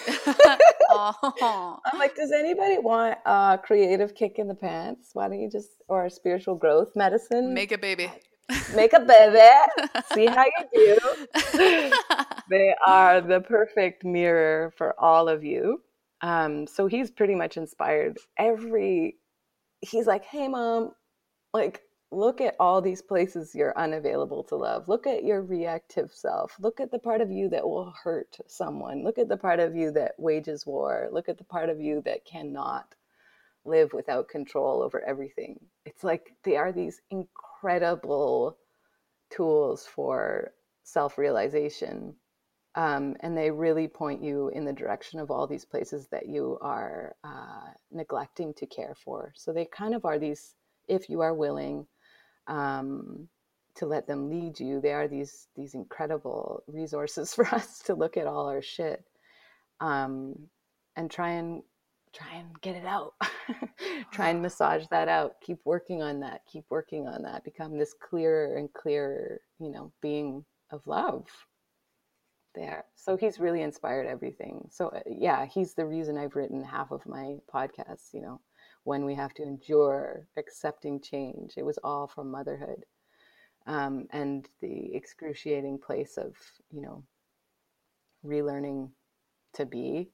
Oh. I'm like, does anybody want a creative kick in the pants? Why don't you just, or a spiritual growth medicine? Make a baby. Make a baby. See how you do. They are the perfect mirror for all of you. Um, so he's pretty much inspired every, he's like, hey, Mom, like, look at all these places you're unavailable to love. Look at your reactive self. Look at the part of you that will hurt someone. Look at the part of you that wages war. Look at the part of you that cannot live without control over everything. It's like they are these incredible tools for self-realization. Um, and they really point you in the direction of all these places that you are uh, neglecting to care for. So they kind of are these, if you are willing um, to let them lead you, they are these these incredible resources for us to look at all our shit um, and try and try and get it out. Try and massage that out. Keep working on that. Keep working on that. Become this clearer and clearer, you know, being of love. There. So he's really inspired everything. So uh, yeah, he's the reason I've written half of my podcasts, you know, When We Have to Endure, Accepting Change. It was all from motherhood um, and the excruciating place of, you know, relearning to be.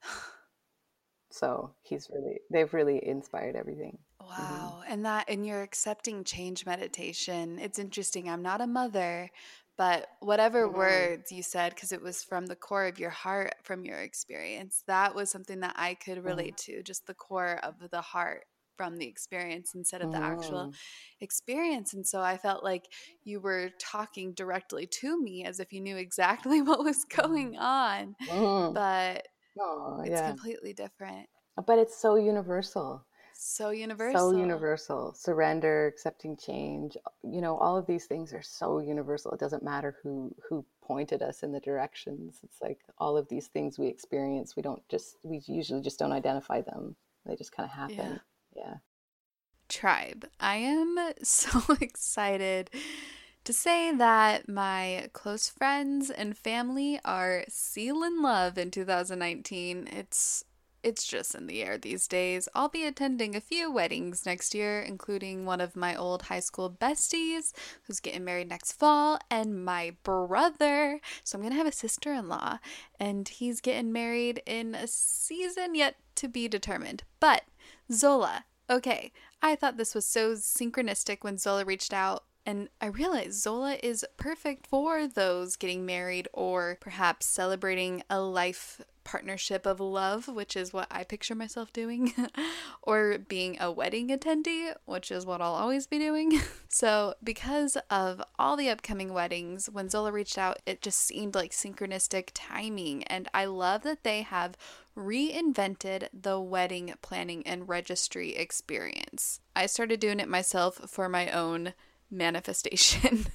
So he's really, they've really inspired everything. Wow. Mm-hmm. And that in your accepting change meditation, it's interesting. I'm not a mother, but whatever mm-hmm. words you said, because it was from the core of your heart, from your experience, that was something that I could relate mm-hmm. to, just the core of the heart from the experience instead of the mm-hmm. actual experience. And so I felt like you were talking directly to me as if you knew exactly what was going on. Mm-hmm. But oh, it's yeah. completely different. But it's so universal. So universal. So universal. Surrender, accepting change. You know, all of these things are so universal. It doesn't matter who who pointed us in the directions. It's like all of these things we experience, we don't just, we usually just don't identify them. They just kind of happen. Yeah. yeah. Tribe. I am so excited to say that my close friends and family are sealing love in two thousand nineteen. It's It's just in the air these days. I'll be attending a few weddings next year, including one of my old high school besties who's getting married next fall, and my brother. So I'm going to have a sister-in-law, and he's getting married in a season yet to be determined. But Zola, okay, I thought this was so synchronistic when Zola reached out. And I realized Zola is perfect for those getting married or perhaps celebrating a life partnership of love, which is what I picture myself doing, or being a wedding attendee, which is what I'll always be doing. So because of all the upcoming weddings, when Zola reached out, it just seemed like synchronistic timing. And I love that they have reinvented the wedding planning and registry experience. I started doing it myself for my own manifestation.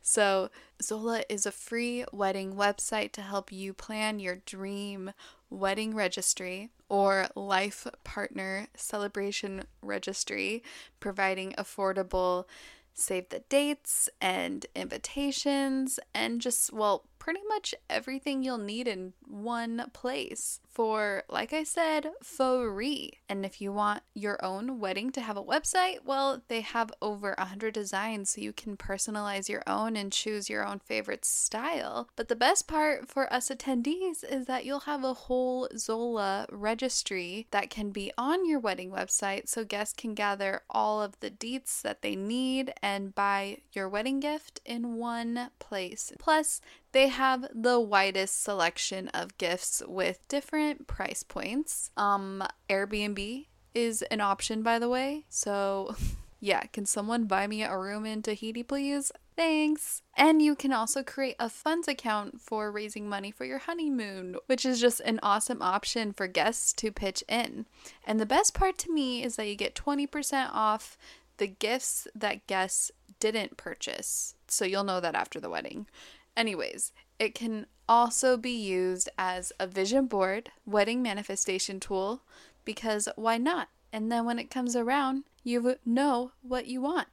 So Zola is a free wedding website to help you plan your dream wedding registry or life partner celebration registry, providing affordable save the dates and invitations and just, well, pretty much everything you'll need in one place for, like I said, free. And if you want your own wedding to have a website, well, they have over one hundred designs so you can personalize your own and choose your own favorite style. But the best part for us attendees is that you'll have a whole Zola registry that can be on your wedding website so guests can gather all of the deets that they need and buy your wedding gift in one place. Plus, they have the widest selection of gifts with different price points. Um, Airbnb is an option, by the way. So, yeah, can someone buy me a room in Tahiti, please? Thanks. And you can also create a funds account for raising money for your honeymoon, which is just an awesome option for guests to pitch in. And the best part to me is that you get twenty percent off the gifts that guests didn't purchase. So you'll know that after the wedding. Anyways, it can also be used as a vision board, wedding manifestation tool, because why not? And then when it comes around, you know what you want.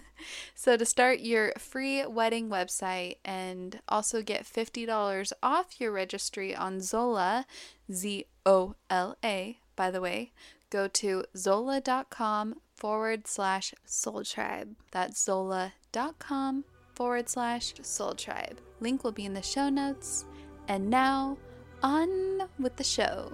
So to start your free wedding website and also get fifty dollars off your registry on Zola, Z O L A, by the way, go to zola.com forward slash soul tribe. That's zola.com forward slash soul tribe. Link will be in the show notes. And now, on with the show.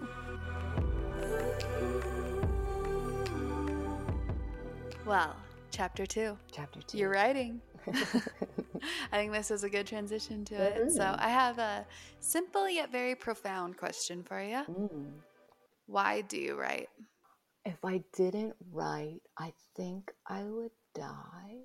Well, chapter two. Chapter two. You're writing. I think this is a good transition to it. Mm. So I have a simple yet very profound question for you. Mm. Why do you write? If I didn't write, I think I would die.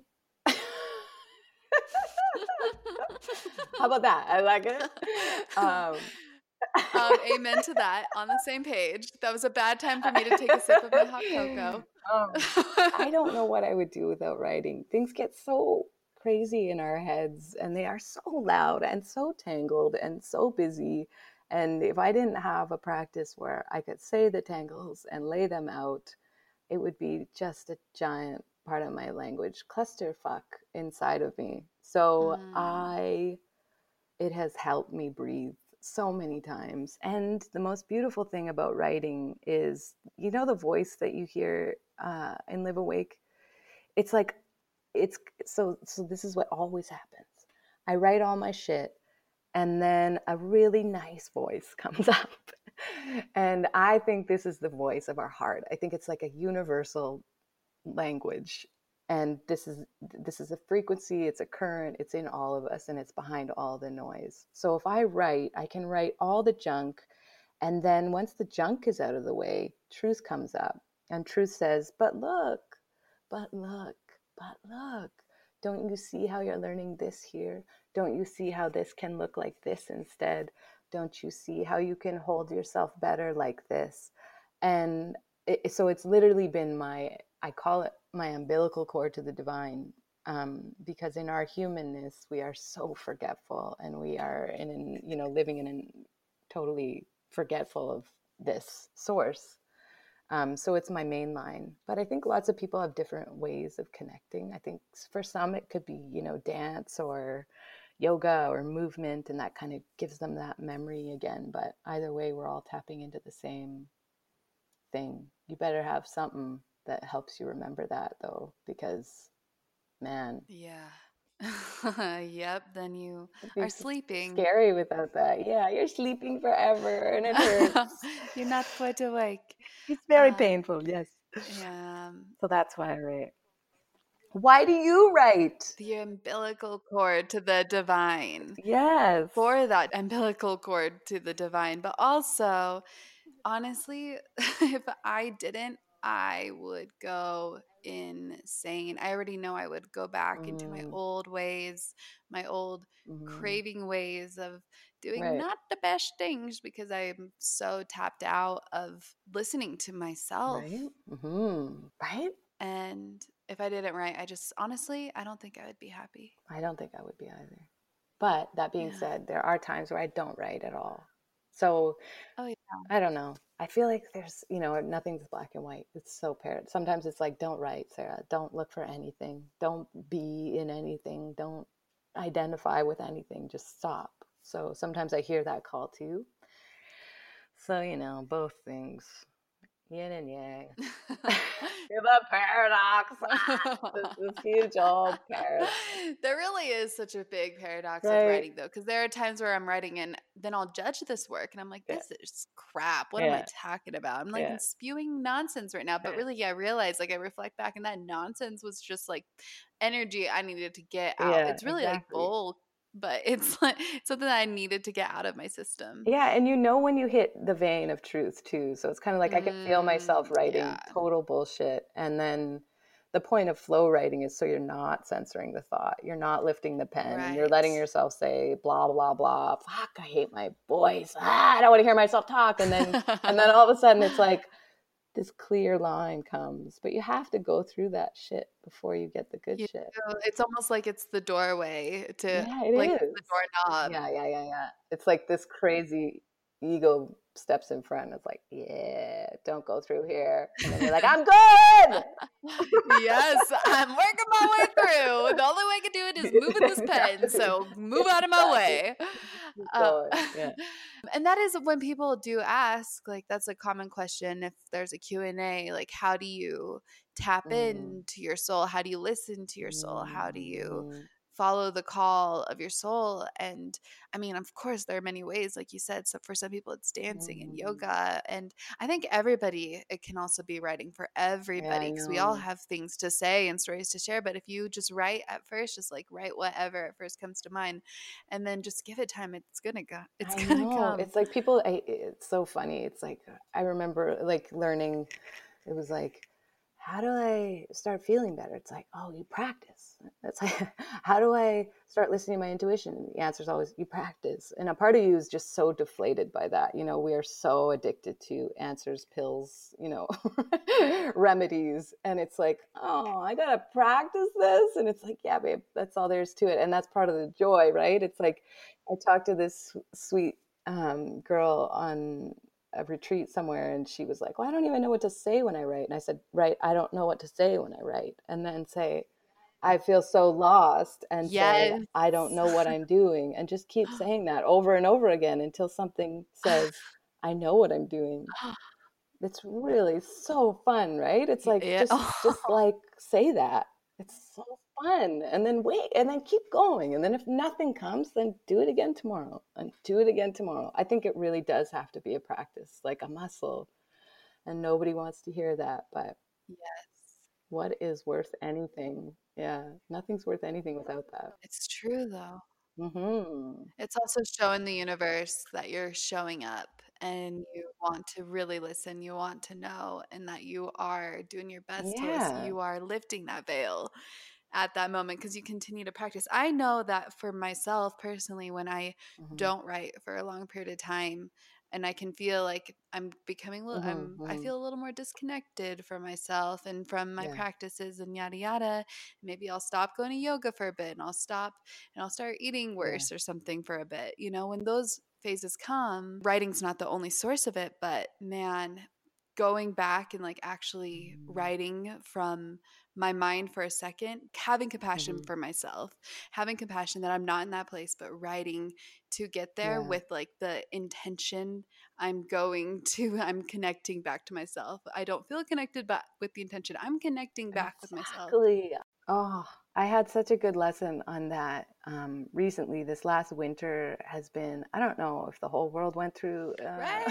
How about that? I like it. Um. um, amen to that. On the same page. That was a bad time for me to take a sip of my hot cocoa. Um, I don't know what I would do without writing. Things get so crazy in our heads, and they are so loud and so tangled and so busy. And if I didn't have a practice where I could say the tangles and lay them out, it would be just a giant part of my language clusterfuck inside of me. So mm. I, it has helped me breathe so many times. And the most beautiful thing about writing is, you know, the voice that you hear uh, in Live Awake. It's like, it's so, so this is what always happens. I write all my shit, and then a really nice voice comes up. And I think this is the voice of our heart. I think it's like a universal language. And this is this is a frequency, it's a current, it's in all of us, and it's behind all the noise. So if I write, I can write all the junk. And then once the junk is out of the way, truth comes up. And truth says, but look, but look, but look. Don't you see how you're learning this here? Don't you see how this can look like this instead? Don't you see how you can hold yourself better like this? And it, so it's literally been my, I call it my umbilical cord to the divine, um, because in our humanness, we are so forgetful, and we are in, an, you know, living in a totally forgetful of this source. Um, so it's my main line. But I think lots of people have different ways of connecting. I think for some, it could be, you know, dance or yoga or movement, and that kind of gives them that memory again. But either way, we're all tapping into the same thing. You better have something that helps you remember that, though, because, man. Yeah. Yep. Then you are sleeping. Scary without that. Yeah, you're sleeping forever, and it hurts. You're not quite awake. It's very uh, painful, yes. Yeah. So that's why I write. Why do you write? The umbilical cord to the divine. Yes. For that umbilical cord to the divine. But also, honestly, if I didn't, I would go insane. I already know I would go back into my Mm, old ways, my old mhm. craving ways of doing Right. not the best things because I'm so tapped out of listening to myself. Right? Mm-hmm. Right? And if I didn't write, I just honestly, I don't think I would be happy. I don't think I would be either. But that being Yeah. said, there are times where I don't write at all. So Oh, yeah. I don't know. I feel like there's, you know, nothing's black and white. It's so paired. Sometimes it's like, don't write, Sarah. Don't look for anything. Don't be in anything. Don't identify with anything. Just stop. So sometimes I hear that call too. So, you know, both things. Yin and yang. You're the paradox. This is huge old paradox. There really is such a big paradox Right. with writing, though, because there are times where I'm writing and then I'll judge this work and I'm like, Yeah. this is crap. What am I Yeah. talking about? I'm like Yeah. spewing nonsense right now. But Yeah. really, yeah, I realize, like, I reflect back and that nonsense was just like energy I needed to get out. Yeah, It's really like exactly. bull, but it's like something that I needed to get out of my system. Yeah, and you know when you hit the vein of truth too. So it's kind of like I can feel myself Mm, writing yeah. total bullshit. And then the point of flow writing is so you're not censoring the thought. You're not lifting the pen. And you're letting Right. yourself say blah, blah, blah. Fuck, I hate my voice. Ah, I don't want to hear myself talk. And then and then all of a sudden it's like this clear line comes. But you have to go through that shit before you get the good You shit. know, it's almost like it's the doorway to, Yeah, it like, is. the doorknob. Yeah, yeah, yeah, yeah. It's like this crazy ego steps in front. It's like, yeah, don't go through here. And then you're like, I'm good. Yes, I'm working my way through. The only way I can do it is moving this pen. So move out of my way. Keep Uh, going. Yeah. and that is when people do ask, like, that's a common question. If there's a Q and A, like, how do you tap Mm, into your soul? How do you listen to your soul? How do you mm, follow the call of your soul? And I mean, of course, there are many ways, like you said. So for some people, it's dancing and mm. yoga. And I think everybody, it can also be writing for Yeah, I everybody because we all know. have things to say and stories to share. But if you just write at first, just like write whatever at first comes to mind, and then just give it time, it's gonna go. It's I gonna know. come. It's like people, I, it's so funny. It's like, I remember like learning, it was like, how do I start feeling better? It's like, oh, you practice. It's like, how do I start listening to my intuition? The answer is always, you practice. And a part of you is just so deflated by that. You know, we are so addicted to answers, pills, you know, remedies. And it's like, oh, I got to practice this. And it's like, yeah, babe, that's all there is to it. And that's part of the joy, right? It's like, I talked to this sweet um, girl on a retreat somewhere, and she was like, well, I don't even know what to say when I write. And I said, right, I don't know what to say when I write. And then say, I feel so lost, and Yes. say, I don't know what I'm doing. And just keep saying that over and over again until something says, I know what I'm doing. It's really so fun, right? It's like, Yeah. just, just like say that. It's so fun. And then wait, and then keep going. And then if nothing comes, then do it again tomorrow and do it again tomorrow. I think it really does have to be a practice, like a muscle. And nobody wants to hear that. But Yes. what is worth anything? Yeah, nothing's worth anything without that. It's true, though. Mm-hmm. It's also showing the universe that you're showing up and you want to really listen, you want to know, and that you are doing your best to listen. Yeah. You are lifting that veil at that moment because you continue to practice. I know that for myself personally, when I Mm-hmm. don't write for a long period of time, and I can feel like I'm becoming, a little, I'm, Mm-hmm. I feel a little more disconnected from myself and from my Yeah. practices and yada yada. Maybe I'll stop going to yoga for a bit, and I'll stop and I'll start eating worse or something for a bit. You know, when those phases come, writing's not the only source of it, but man, going back and like actually Mm-hmm. writing from my mind for a second, having compassion Mm-hmm. for myself, having compassion that I'm not in that place, but writing to get there Yeah. with like the intention I'm going to, I'm connecting back to myself. I don't feel connected, but with the intention, I'm connecting back with myself. Exactly. Oh, I had such a good lesson on that um, recently. This last winter has been, I don't know if the whole world went through uh, Right?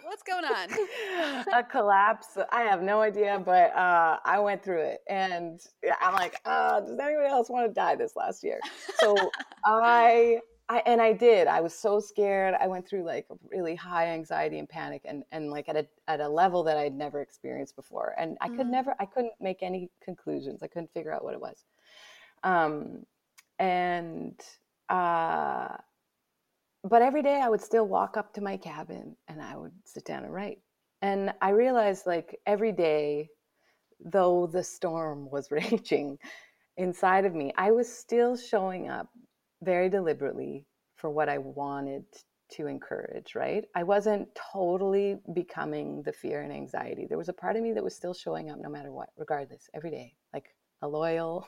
What's going on? A collapse. I have no idea, but uh, I went through it. And I'm like, uh, does anybody else want to die this last year? So I, I, and I did. I was so scared. I went through like really high anxiety and panic and, and like at a, at a level that I'd never experienced before. And I could mm. never, I couldn't make any conclusions. I couldn't figure out what it was. Um, and, uh, but every day I would still walk up to my cabin and I would sit down and write. And I realized like every day, though the storm was raging inside of me, I was still showing up very deliberately for what I wanted to encourage, right? I wasn't totally becoming the fear and anxiety. There was a part of me that was still showing up no matter what, regardless, every day, like a loyal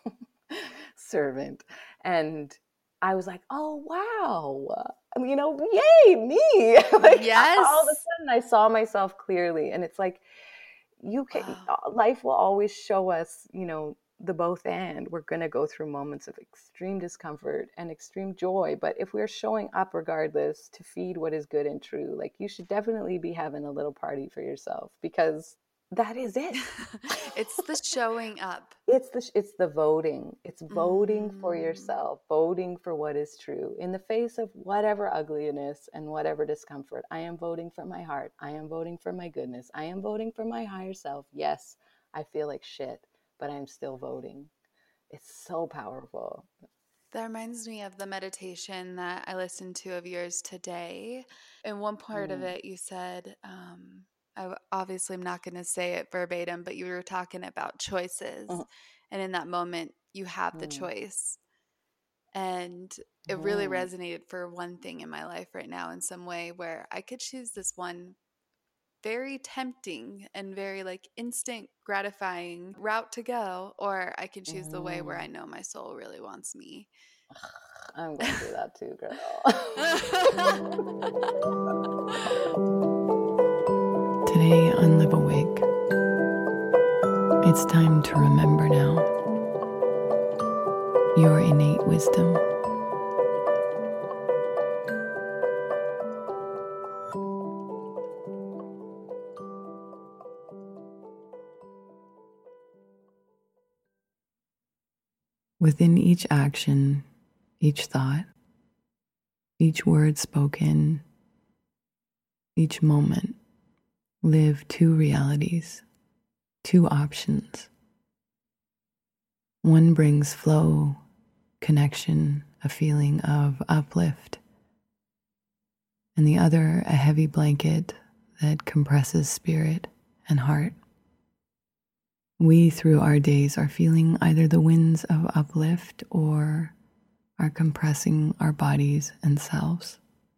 servant. And I was like, oh, wow. You know, yay, me. Like, yes. All of a sudden I saw myself clearly. And it's like, you can, wow. Life will always show us, you know, the both and. We're going to go through moments of extreme discomfort and extreme joy. But if we're showing up regardless to feed what is good and true, like you should definitely be having a little party for yourself, because that is it. It's the showing up. It's the it's the voting. It's voting mm. for yourself, voting for what is true. In the face of whatever ugliness and whatever discomfort, I am voting for my heart. I am voting for my goodness. I am voting for my higher self. Yes, I feel like shit, but I'm still voting. It's so powerful. That reminds me of the meditation that I listened to of yours today. In one part mm. of it, you said, um, I obviously am not going to say it verbatim, but you were talking about choices. Uh-huh. And in that moment, you have the mm. choice. And it mm. really resonated for one thing in my life right now in some way, where I could choose this one very tempting and very like instant gratifying route to go, or I can choose mm. the way where I know my soul really wants me. I'm going through that too, girl. Today on Live Awake, it's time to remember now your innate wisdom. Within each action, each thought, each word spoken, each moment, live two realities, two options. One brings flow, connection, a feeling of uplift, and the other a heavy blanket that compresses spirit and heart. We, through our days, are feeling either the winds of uplift or are compressing our bodies and selves.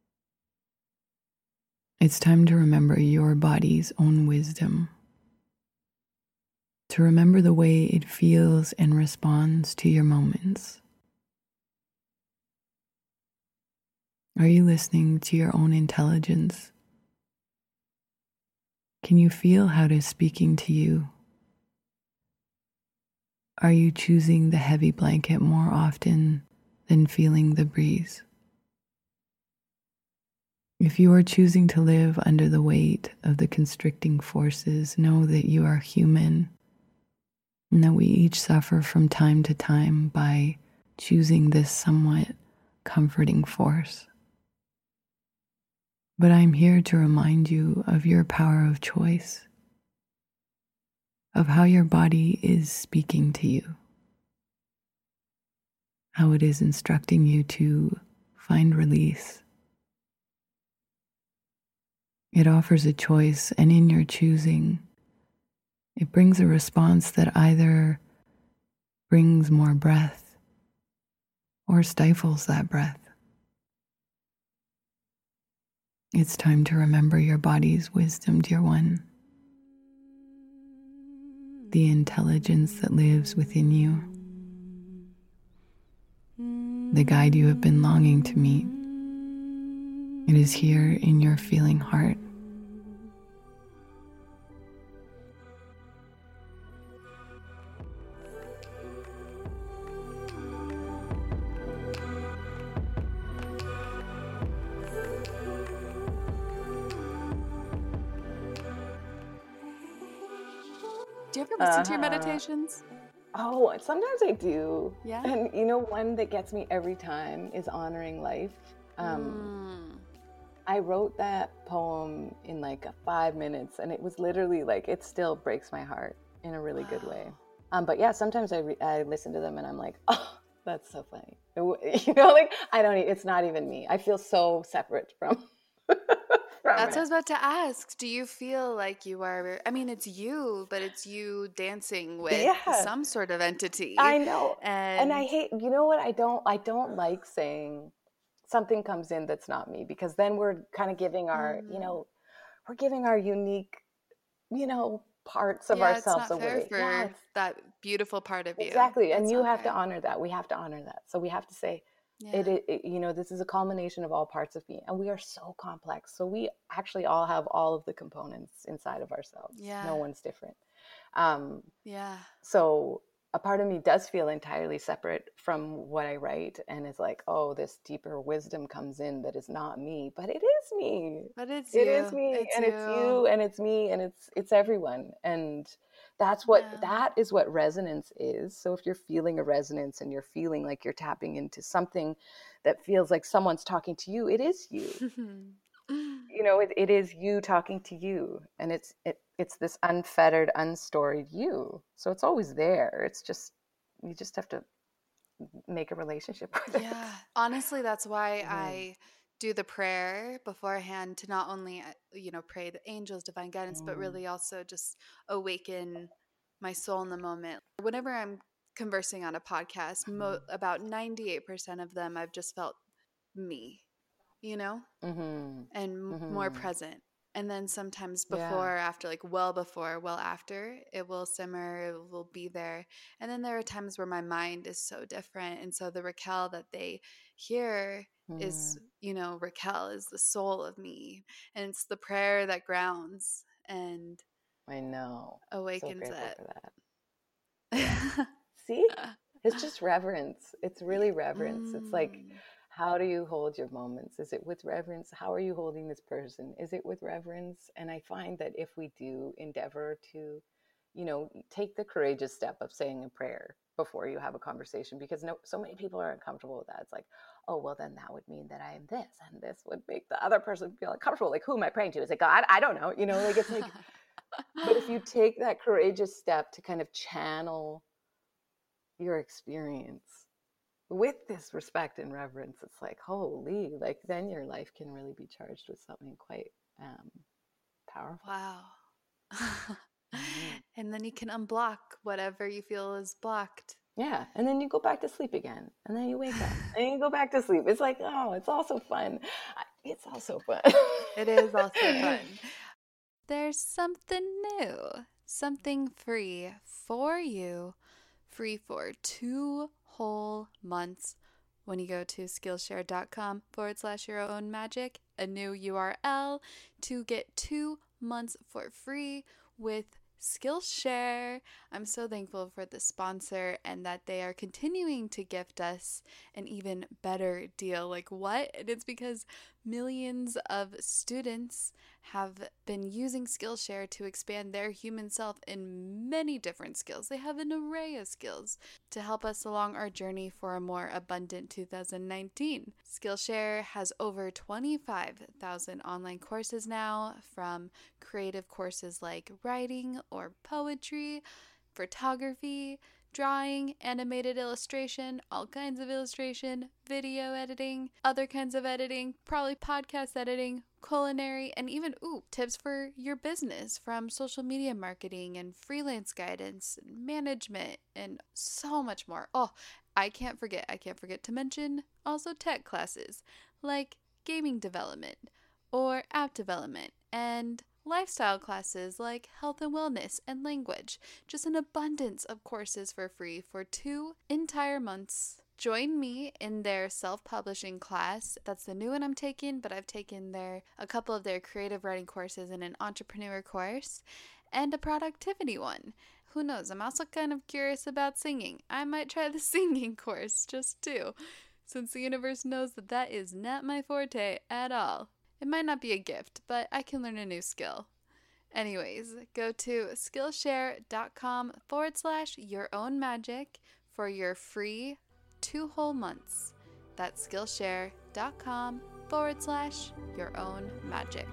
It's time to remember your body's own wisdom, to remember the way it feels and responds to your moments. Are you listening to your own intelligence? Can you feel how it is speaking to you? Are you choosing the heavy blanket more often than feeling the breeze? If you are choosing to live under the weight of the constricting forces, know that you are human and that we each suffer from time to time by choosing this somewhat comforting force. But I'm here to remind you of your power of choice, of how your body is speaking to you, how it is instructing you to find release. It offers a choice, and in your choosing, it brings a response that either brings more breath or stifles that breath. It's time to remember your body's wisdom, dear one. The intelligence that lives within you, the guide you have been longing to meet. It is here in your feeling heart. Do you ever listen uh-huh. to your meditations? Oh, sometimes I do. Yeah. And you know, one that gets me every time is Honoring Life. Um, mm. I wrote that poem in like five minutes, and it was literally like, it still breaks my heart in a really wow. good way. Um, but yeah, sometimes I re- I listen to them and I'm like, oh, that's so funny. You know, like I don't. It's not even me. I feel so separate from. That's it. What I was about to ask. Do you feel like you are, I mean, it's you, but it's you dancing with yeah. some sort of entity. I know. And... and I hate, you know what? I don't, I don't like saying something comes in that's not me, because then we're kind of giving our, mm. you know, we're giving our unique, you know, parts of yeah, ourselves it's not away. Fair for yeah, it's, that beautiful part of you. Exactly. That's and you have fair. to honor that. We have to honor that. So we have to say, yeah. it, it, you know, this is a culmination of all parts of me, and we are so complex. So we actually all have all of the components inside of ourselves. Yeah. No one's different. Um, yeah. So a part of me does feel entirely separate from what I write, and it's like, oh, this deeper wisdom comes in that is not me, but it is me. But it's it you. is me, it's and you. it's you, and it's me, and it's it's everyone, and that's what yeah. that is what resonance is. So if you're feeling a resonance and you're feeling like you're tapping into something that feels like someone's talking to you, it is you. You know, it, it is you talking to you, and it's it it's this unfettered, unstoried you. So it's always there. It's just, you just have to make a relationship with yeah. it. Yeah. Honestly, that's why mm-hmm. I do the prayer beforehand, to not only, you know, pray the angels, divine guidance, mm. but really also just awaken my soul in the moment. Whenever I'm conversing on a podcast, mm-hmm. mo- about ninety-eight percent of them, I've just felt me, you know, mm-hmm. and mm-hmm. more present. And then sometimes before, yeah. after, like well before, well after, it will simmer, it will be there. And then there are times where my mind is so different. And so the Raquel that they hear mm. is, you know, Raquel is the soul of me. And it's the prayer that grounds and I know. awakens so grateful it. For that. Yeah. See? It's just reverence. It's really reverence. Mm. It's like, how do you hold your moments? Is it with reverence? How are you holding this person? Is it with reverence? And I find that if we do endeavor to, you know, take the courageous step of saying a prayer before you have a conversation, because no, so many people are uncomfortable with that. It's like, oh, well, then that would mean that I am this, and this would make the other person feel uncomfortable. Like, who am I praying to? Is it God? I don't know. You know, like it's like, but if you take that courageous step to kind of channel your experience with this respect and reverence, it's like, holy, like then your life can really be charged with something quite um, powerful. Wow. mm-hmm. And then you can unblock whatever you feel is blocked. Yeah. And then you go back to sleep again. And then you wake up and you go back to sleep. It's like, oh, it's also fun. It's also fun. It is also fun. There's something new, something free for you, free for two whole months when you go to skillshare.com forward slash your own magic, a new U R L to get two months for free with Skillshare. I'm so thankful for the sponsor and that they are continuing to gift us an even better deal. Like what? And it's because millions of students have been using Skillshare to expand their human self in many different skills. They have an array of skills to help us along our journey for a more abundant two thousand nineteen. Skillshare has over twenty-five thousand online courses now, from creative courses like writing or poetry, photography, drawing, animated illustration, all kinds of illustration, video editing, other kinds of editing, probably podcast editing, culinary, and even, ooh, tips for your business, from social media marketing and freelance guidance and management and so much more. Oh, I can't forget, I can't forget to mention also tech classes like gaming development or app development and lifestyle classes like health and wellness and language. Just an abundance of courses for free for two entire months. Join me in their self-publishing class. That's the new one I'm taking, but I've taken their a couple of their creative writing courses and an entrepreneur course and a productivity one. Who knows? I'm also kind of curious about singing. I might try the singing course just too, since the universe knows that that is not my forte at all. It might not be a gift, but I can learn a new skill. Anyways, go to Skillshare.com forward slash your own magic for your free two whole months. That's Skillshare.com forward slash your own magic.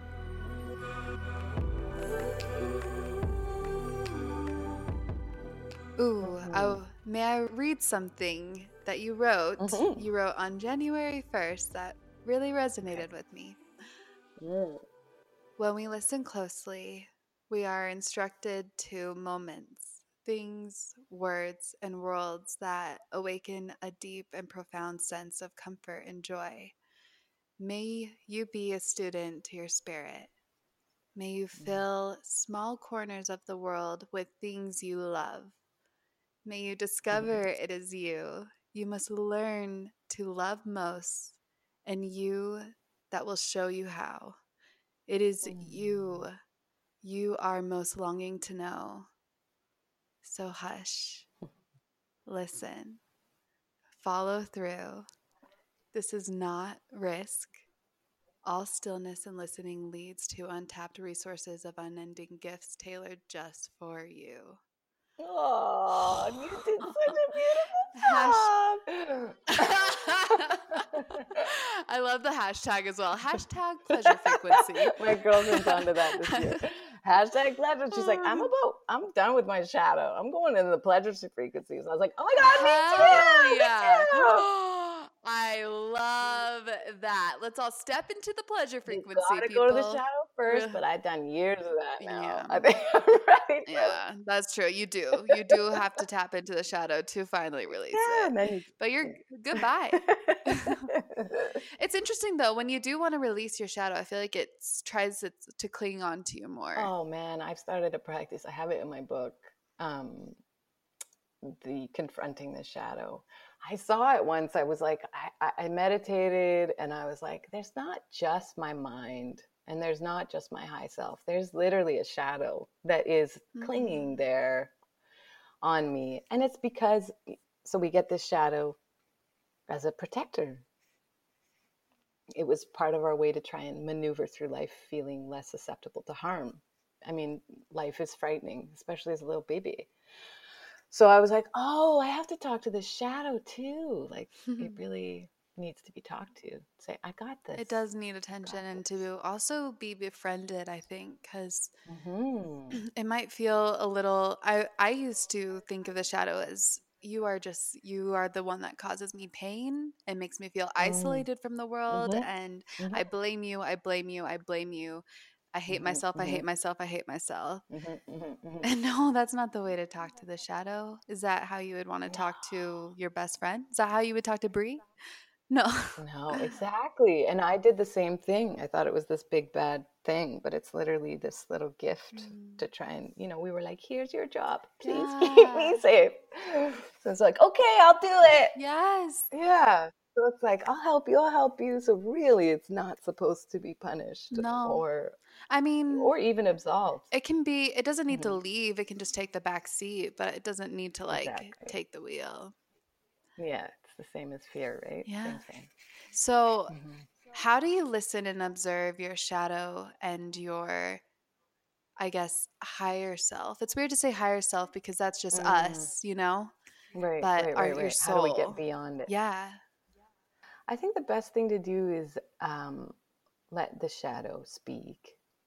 Ooh, Mhm. oh, may I read something that you wrote? Mhm. You wrote on January first that really resonated with me. Mm. When we listen closely, we are instructed to moments, things, words, and worlds that awaken a deep and profound sense of comfort and joy. May you be a student to your spirit. May you fill small corners of the world with things you love. May you discover it is you. You must learn to love most, and you that will show you how. It is you you are most longing to know. So hush, listen, follow through. This is not risk. All stillness and listening leads to untapped resources of unending gifts tailored just for you. Oh, you did such a beautiful job. I love the hashtag as well. Hashtag pleasure frequency. My girlfriend's onto that this year. Hashtag pleasure. She's like, I'm about, I'm done with my shadow. I'm going into the pleasure frequencies. I was like, oh my God, Hell me too. yeah. Me too. I love that. Let's all step into the pleasure frequency, You gotta people. go to the shadow first, Ugh. but I've done years of that now. Yeah. I think I'm ready to. Yeah, that's true. You do. You do have to tap into the shadow to finally release Yeah, it. and then you... But you're goodbye. It's interesting though, when you do want to release your shadow, I feel like it tries to, to cling on to you more. Oh man, I've started a practice. I have it in my book. Um, the confronting the shadow. I saw it once. I was like, I, I meditated and I was like, there's not just my mind and there's not just my high self. There's literally a shadow that is mm-hmm. clinging there on me. And it's because, so we get this shadow as a protector. It was part of our way to try and maneuver through life feeling less susceptible to harm. I mean, life is frightening, especially as a little baby. So I was like, oh, I have to talk to the shadow too. Like it really needs to be talked to. Say, I got this. It does need attention and to also be befriended, I think, because mm-hmm. it might feel a little, I, I used to think of the shadow as you are just, you are the one that causes me pain and makes me feel isolated mm. from the world. Mm-hmm. And mm-hmm. I blame you, I blame you, I blame you. I hate mm-hmm, myself, mm-hmm. I hate myself, I hate myself. Mm-hmm, mm-hmm, mm-hmm. And no, that's not the way to talk to the shadow. Is that how you would want to no. talk to your best friend? Is that how you would talk to Brie? No. No, exactly. And I did the same thing. I thought it was this big bad thing, but it's literally this little gift mm. to try and, you know, we were like, here's your job. Please yeah. keep me safe. So it's like, okay, I'll do it. Yes. Yeah. So it's like, I'll help you, I'll help you. So really, it's not supposed to be punished no. or, I mean, or even absolved. It can be, it doesn't need mm-hmm. to leave. It can just take the back seat, but it doesn't need to like exactly. take the wheel. Yeah. It's the same as fear, right? Yeah. Same thing. So mm-hmm. how do you listen and observe your shadow and your, I guess, higher self? It's weird to say higher self because that's just mm. us, you know? Right, but right, our, right, your right. soul. How do we get beyond it? Yeah. I think the best thing to do is um, let the shadow speak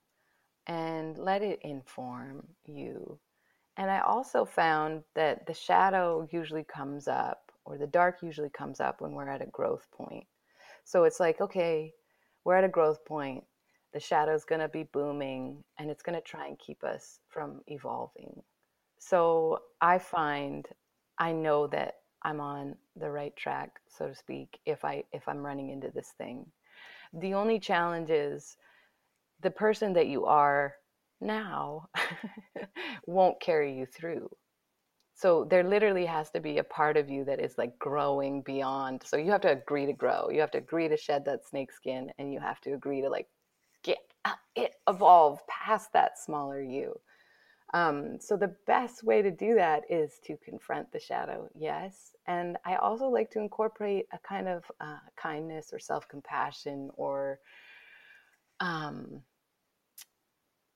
and let it inform you. And I also found that the shadow usually comes up, or the dark usually comes up when we're at a growth point. So it's like, okay, we're at a growth point. The shadow's going to be booming and it's going to try and keep us from evolving. So I find, I know that I'm on the right track, so to speak, if I if I'm running into this thing. The only challenge is the person that you are now won't carry you through. So there literally has to be a part of you that is like growing beyond. So you have to agree to grow. You have to agree to shed that snake skin, and you have to agree to like get it evolve past that smaller you. Um, so the best way to do that is to confront the shadow, yes. And I also like to incorporate a kind of uh, kindness or self-compassion or, um,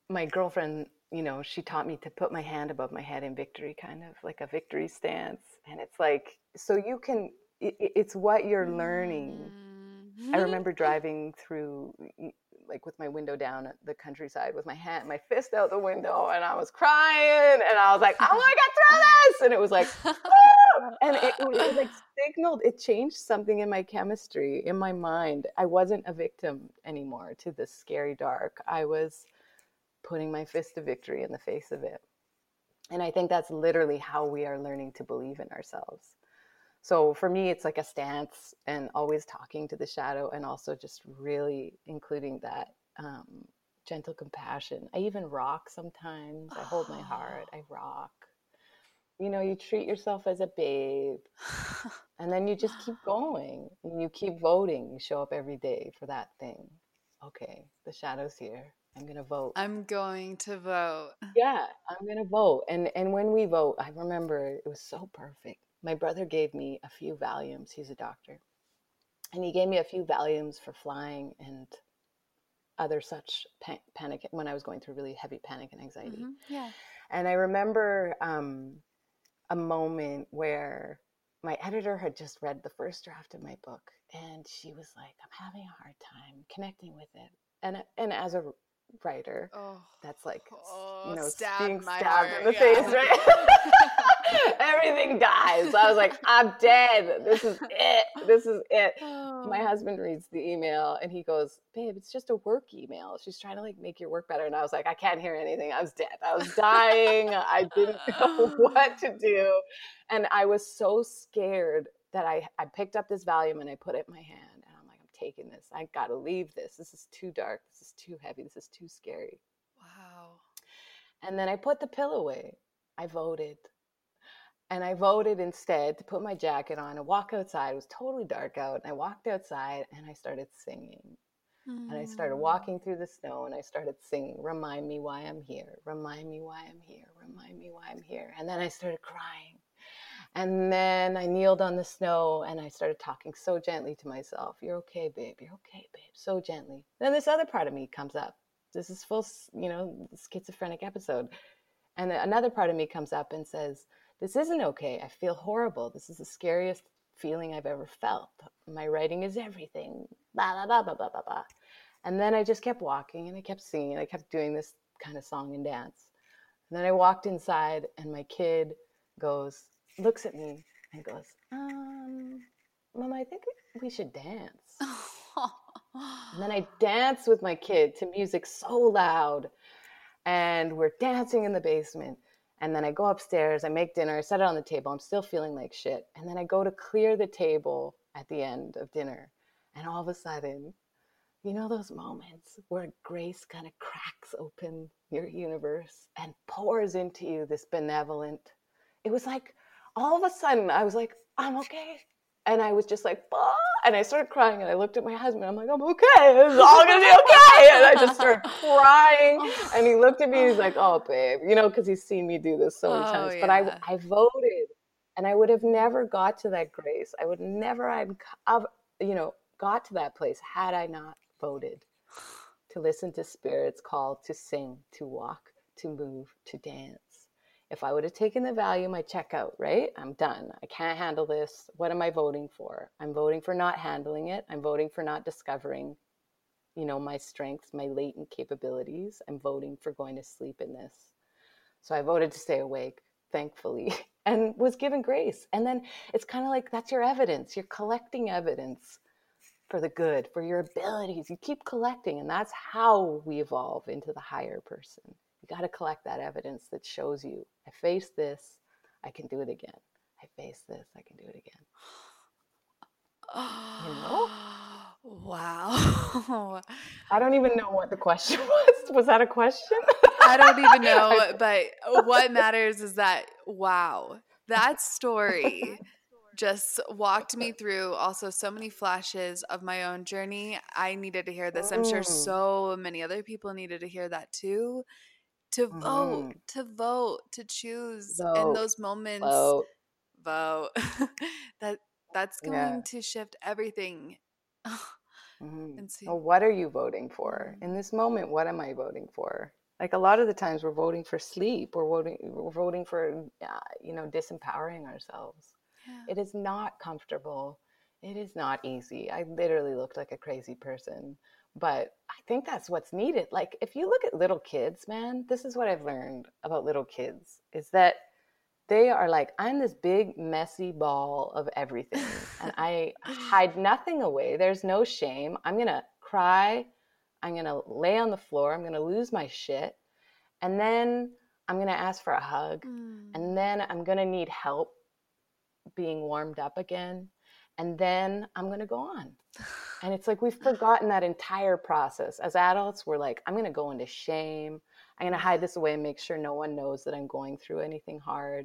my girlfriend, you know, she taught me to put my hand above my head in victory, kind of like a victory stance. And it's like, so you can, it, it's what you're learning. Mm-hmm. I remember driving through, like with my window down at the countryside with my hand, my fist out the window, and I was crying, and I was like, I want to get through this. And it was like, ah! And it, it, it like signaled, it changed something in my chemistry, in my mind. I wasn't a victim anymore to this scary dark. I was putting my fist of victory in the face of it. And I think that's literally how we are learning to believe in ourselves. So for me, it's like a stance, and always talking to the shadow, and also just really including that um, gentle compassion. I even rock sometimes. I hold my heart. I rock. You know, you treat yourself as a babe, and then you just keep going, and you keep voting. You show up every day for that thing. Okay, the shadow's here. I'm going to vote. I'm going to vote. Yeah, I'm going to vote. And and when we vote, I remember it was so perfect. My brother gave me a few Valiums. He's a doctor. And he gave me a few Valiums for flying and other such pa- panic when I was going through really heavy panic and anxiety. Mm-hmm. Yeah. And I remember um, a moment where my editor had just read the first draft of my book, and she was like, I'm having a hard time connecting with it. And and as a writer, oh, that's like, oh, you know, stab being my stabbed heart. in the Yeah. face, right? Everything dies. I was like, I'm dead. This is it. This is it. Oh. My husband reads the email, and he goes, babe, it's just a work email. She's trying to like make your work better. And I was like, I can't hear anything. I was dead. I was dying. I didn't know what to do. And I was so scared that I, I picked up this Valium and I put it in my hand. And I'm like, I'm taking this. I got to leave this. This is too dark. This is too heavy. This is too scary. Wow. And then I put the pill away. I voted. And I voted instead to put my jacket on and walk outside. It was totally dark out. And I walked outside and I started singing. Mm. And I started walking through the snow and I started singing, remind me why I'm here. Remind me why I'm here. Remind me why I'm here. And then I started crying. And then I kneeled on the snow and I started talking so gently to myself. You're okay, babe. You're okay, babe. So gently. Then this other part of me comes up. This is full, you know, schizophrenic episode. And another part of me comes up and says, this isn't okay. I feel horrible. This is the scariest feeling I've ever felt. My writing is everything. Blah, blah, blah, blah, blah, blah, blah. And then I just kept walking and I kept singing. I kept doing this kind of song and dance. And then I walked inside and my kid goes, looks at me and goes, um, Mama, I think we should dance. And then I danced with my kid to music so loud. And we're dancing in the basement. And then I go upstairs, I make dinner, I set it on the table. I'm still feeling like shit. And then I go to clear the table at the end of dinner. And all of a sudden, you know those moments where grace kind of cracks open your universe and pours into you this benevolent. It was like, all of a sudden, I was like, I'm okay. And I was just like, ah! And I started crying, and I looked at my husband. I'm like, I'm okay. It's all going to be okay. And I just started crying. And he looked at me. He's like, oh, babe, you know, because he's seen me do this so many Oh, times. yeah. But I, I voted, and I would have never got to that grace. I would never have, you know, got to that place had I not voted to listen to Spirit's call to sing, to walk, to move, to dance. If I would have taken the Valium, I check out, right? I'm done. I can't handle this. What am I voting for? I'm voting for not handling it. I'm voting for not discovering, you know, my strengths, my latent capabilities. I'm voting for going to sleep in this. So I voted to stay awake, thankfully, and was given grace. And then it's kind of like, that's your evidence. You're collecting evidence for the good, for your abilities. You keep collecting, and that's how we evolve into the higher person. You got to collect that evidence that shows you, I faced this, I can do it again. I faced this, I can do it again. You know? Wow. I don't even know what the question was. Was that a question? I don't even know, but what matters is that, wow, that story just walked me through also so many flashes of my own journey. I needed to hear this. I'm sure so many other people needed to hear that too. To vote, mm-hmm. to vote, to choose vote. In those moments, vote. vote. that that's going yeah. to shift everything. Mm-hmm. And see. Well, what are you voting for in this moment? What am I voting for? Like a lot of the times we're voting for sleep, we're voting, we're voting for, uh, you know, disempowering ourselves. Yeah. It is not comfortable. It is not easy. I literally looked like a crazy person, but I think that's what's needed. Like if you look at little kids, man, this is what I've learned about little kids is that they are like, I'm this big messy ball of everything and I hide nothing away. There's no shame. I'm going to cry. I'm going to lay on the floor. I'm going to lose my shit. And then I'm going to ask for a hug. Mm. And then I'm going to need help being warmed up again. And then I'm going to go on. And it's like, we've forgotten that entire process. As adults, we're like, I'm going to go into shame. I'm going to hide this away and make sure no one knows that I'm going through anything hard.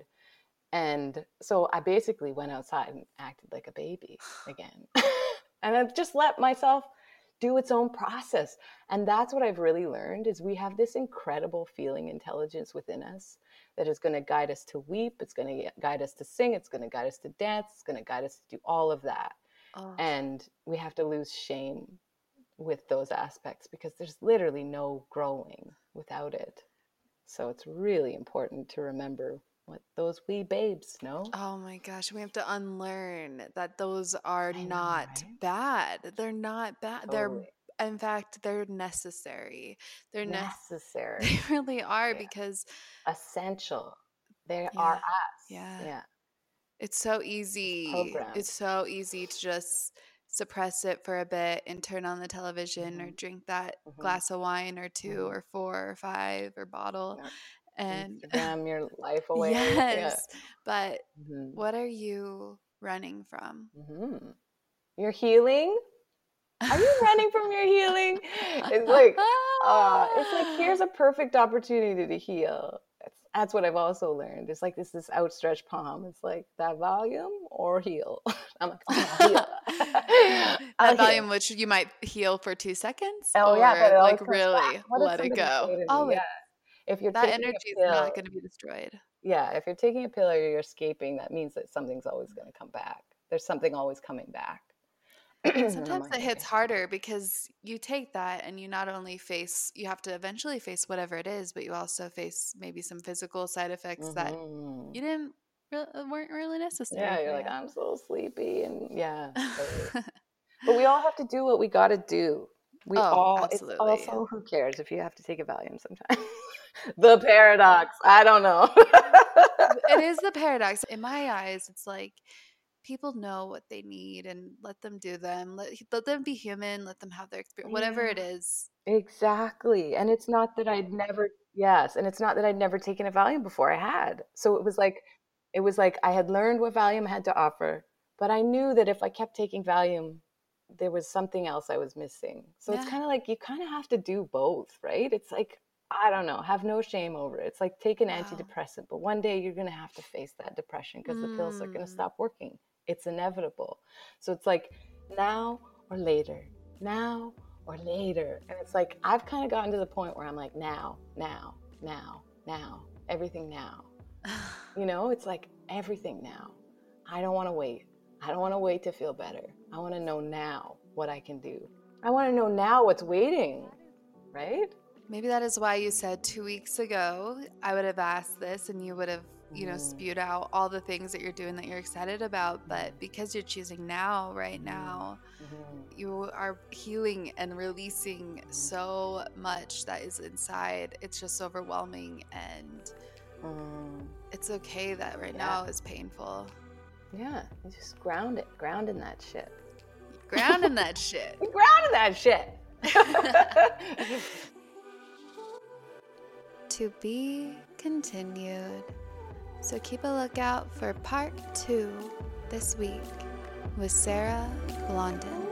And so I basically went outside and acted like a baby again. And I've just let myself do its own process. And that's what I've really learned is we have this incredible feeling intelligence within us that is going to guide us to weep. It's going to guide us to sing. It's going to guide us to dance. It's going to guide us to do all of that. Oh. And we have to lose shame with those aspects because there's literally no growing without it. So it's really important to remember what those wee babes know. Oh my gosh, we have to unlearn that those are I know, not right? bad. They're not bad. Totally. They're, in fact, they're necessary. They're ne- Necessary. They really are Yeah. because Essential. They Yeah. are us. Yeah. Yeah. it's so easy. programmed. It's so easy to just suppress it for a bit and turn on the television or Mhm. drink that Mhm. glass of wine or two Mhm. or four or five or bottle. Yeah. And Instagram your life away. yes, but Yeah. Mhm. what are you running from? Mhm. Your healing? Are you running from your healing? It's like, uh, it's like, here's a perfect opportunity to heal. That's, that's what I've also learned. It's like this this outstretched palm. It's like that volume or heal. I'm like, oh, I'll heal. that I'll volume heal. which you might heal for two seconds Oh or yeah, but it always like comes really back. What did let it somebody go. say to me? Oh, Yeah. If you're that taking energy a is pill, not going to be destroyed. yeah, if you're taking a pill or you're escaping, that means that something's always going to come back. There's something always coming back. And Sometimes I'm like, it hits okay. harder because you take that and you not only face, you have to eventually face whatever it is, but you also face maybe some physical side effects that Mhm. you didn't, re- weren't really necessary Yeah, for you're like, you. I'm so sleepy, and yeah, totally. But we all have to do what we got to do. We Oh, all, it's absolutely. also, who cares if you have to take a Valium sometimes? The paradox. I don't know. It is the paradox. In my eyes, it's like people know what they need and let them do them. Let, let them be human. Let them have their experience, whatever it Yeah, is. exactly. And it's not that I'd never, yes, and it's not that I'd never taken a Valium before. I had. So it was like, it was like I had learned what Valium had to offer, but I knew that if I kept taking Valium, there was something else I was missing. So it's Yeah. kind of like you kind of have to do both, right? It's like, I don't know, have no shame over it. It's like take an Wow. antidepressant, but one day you're going to have to face that depression because the pills are going Mm. to stop working. It's inevitable. So it's like now or later, now or later. And it's like I've kind of gotten to the point where I'm like now, now, now, now, everything now. You know, it's like everything now. I don't want to wait. I don't want to wait to feel better. I want to know now what I can do. I want to know now what's waiting, right? Maybe that is why you said two weeks ago I would have asked this and you would have, you know, Mm. spewed out all the things that you're doing that you're excited about. But because you're choosing now, right now, Mhm. you are healing and releasing so much that is inside. It's just overwhelming, and Mm. it's okay that right Yeah. now is painful. Yeah, you just ground it. Ground in that shit. Ground in that shit. Ground in that shit. To be continued. So keep a lookout for part two this week with Sarah Blondin.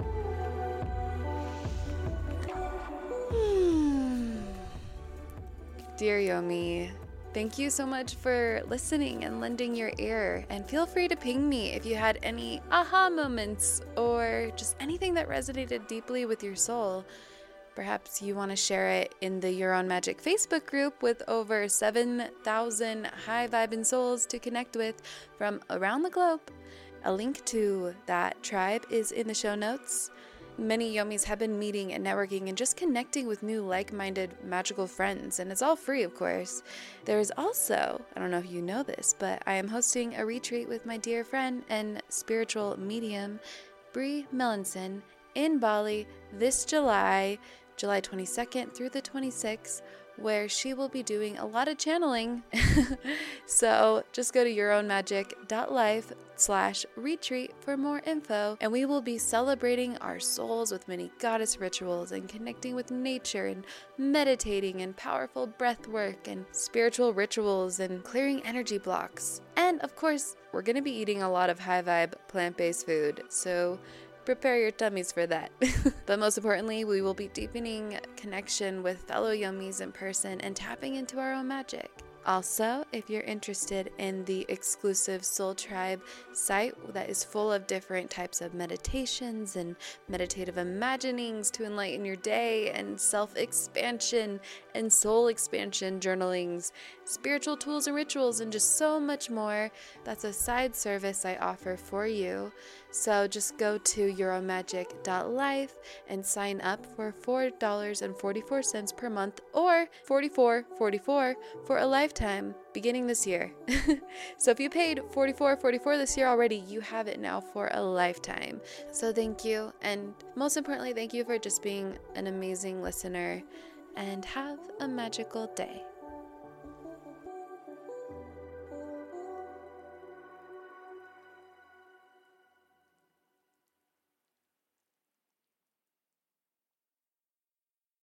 Hmm. Dear Yomi, thank you so much for listening and lending your ear. And feel free to ping me if you had any aha moments or just anything that resonated deeply with your soul. Perhaps you want to share it in the Your Own Magic Facebook group with over seven thousand high vibing souls to connect with from around the globe. A link to that tribe is in the show notes. many Yomis have been meeting and networking and just connecting with new like-minded magical friends, and it's all free, of course. There is also, I don't know if you know this, but I am hosting a retreat with my dear friend and spiritual medium, Bree Melanson, in Bali this July, July twenty-second through the twenty-sixth, where she will be doing a lot of channeling. So just go to yourownmagic.life slash retreat for more info, and we will be celebrating our souls with many goddess rituals and connecting with nature and meditating and powerful breath work and spiritual rituals and clearing energy blocks. And of course, we're going to be eating a lot of high vibe plant-based food, so prepare your tummies for that. But most importantly, we will be deepening connection with fellow Yomis in person and tapping into our own magic. Also, if you're interested in the exclusive Soul Tribe site that is full of different types of meditations and meditative imaginings to enlighten your day, and self-expansion and soul expansion journalings, spiritual tools and rituals, and just so much more, that's a side service I offer for you. So just go to yourownmagic.life and sign up for four dollars and forty-four cents per month, or forty-four dollars and forty-four cents for a lifetime beginning this year. So if you paid forty-four dollars and forty-four cents this year already, you have it now for a lifetime. So thank you, and most importantly, thank you for just being an amazing listener, and have a magical day.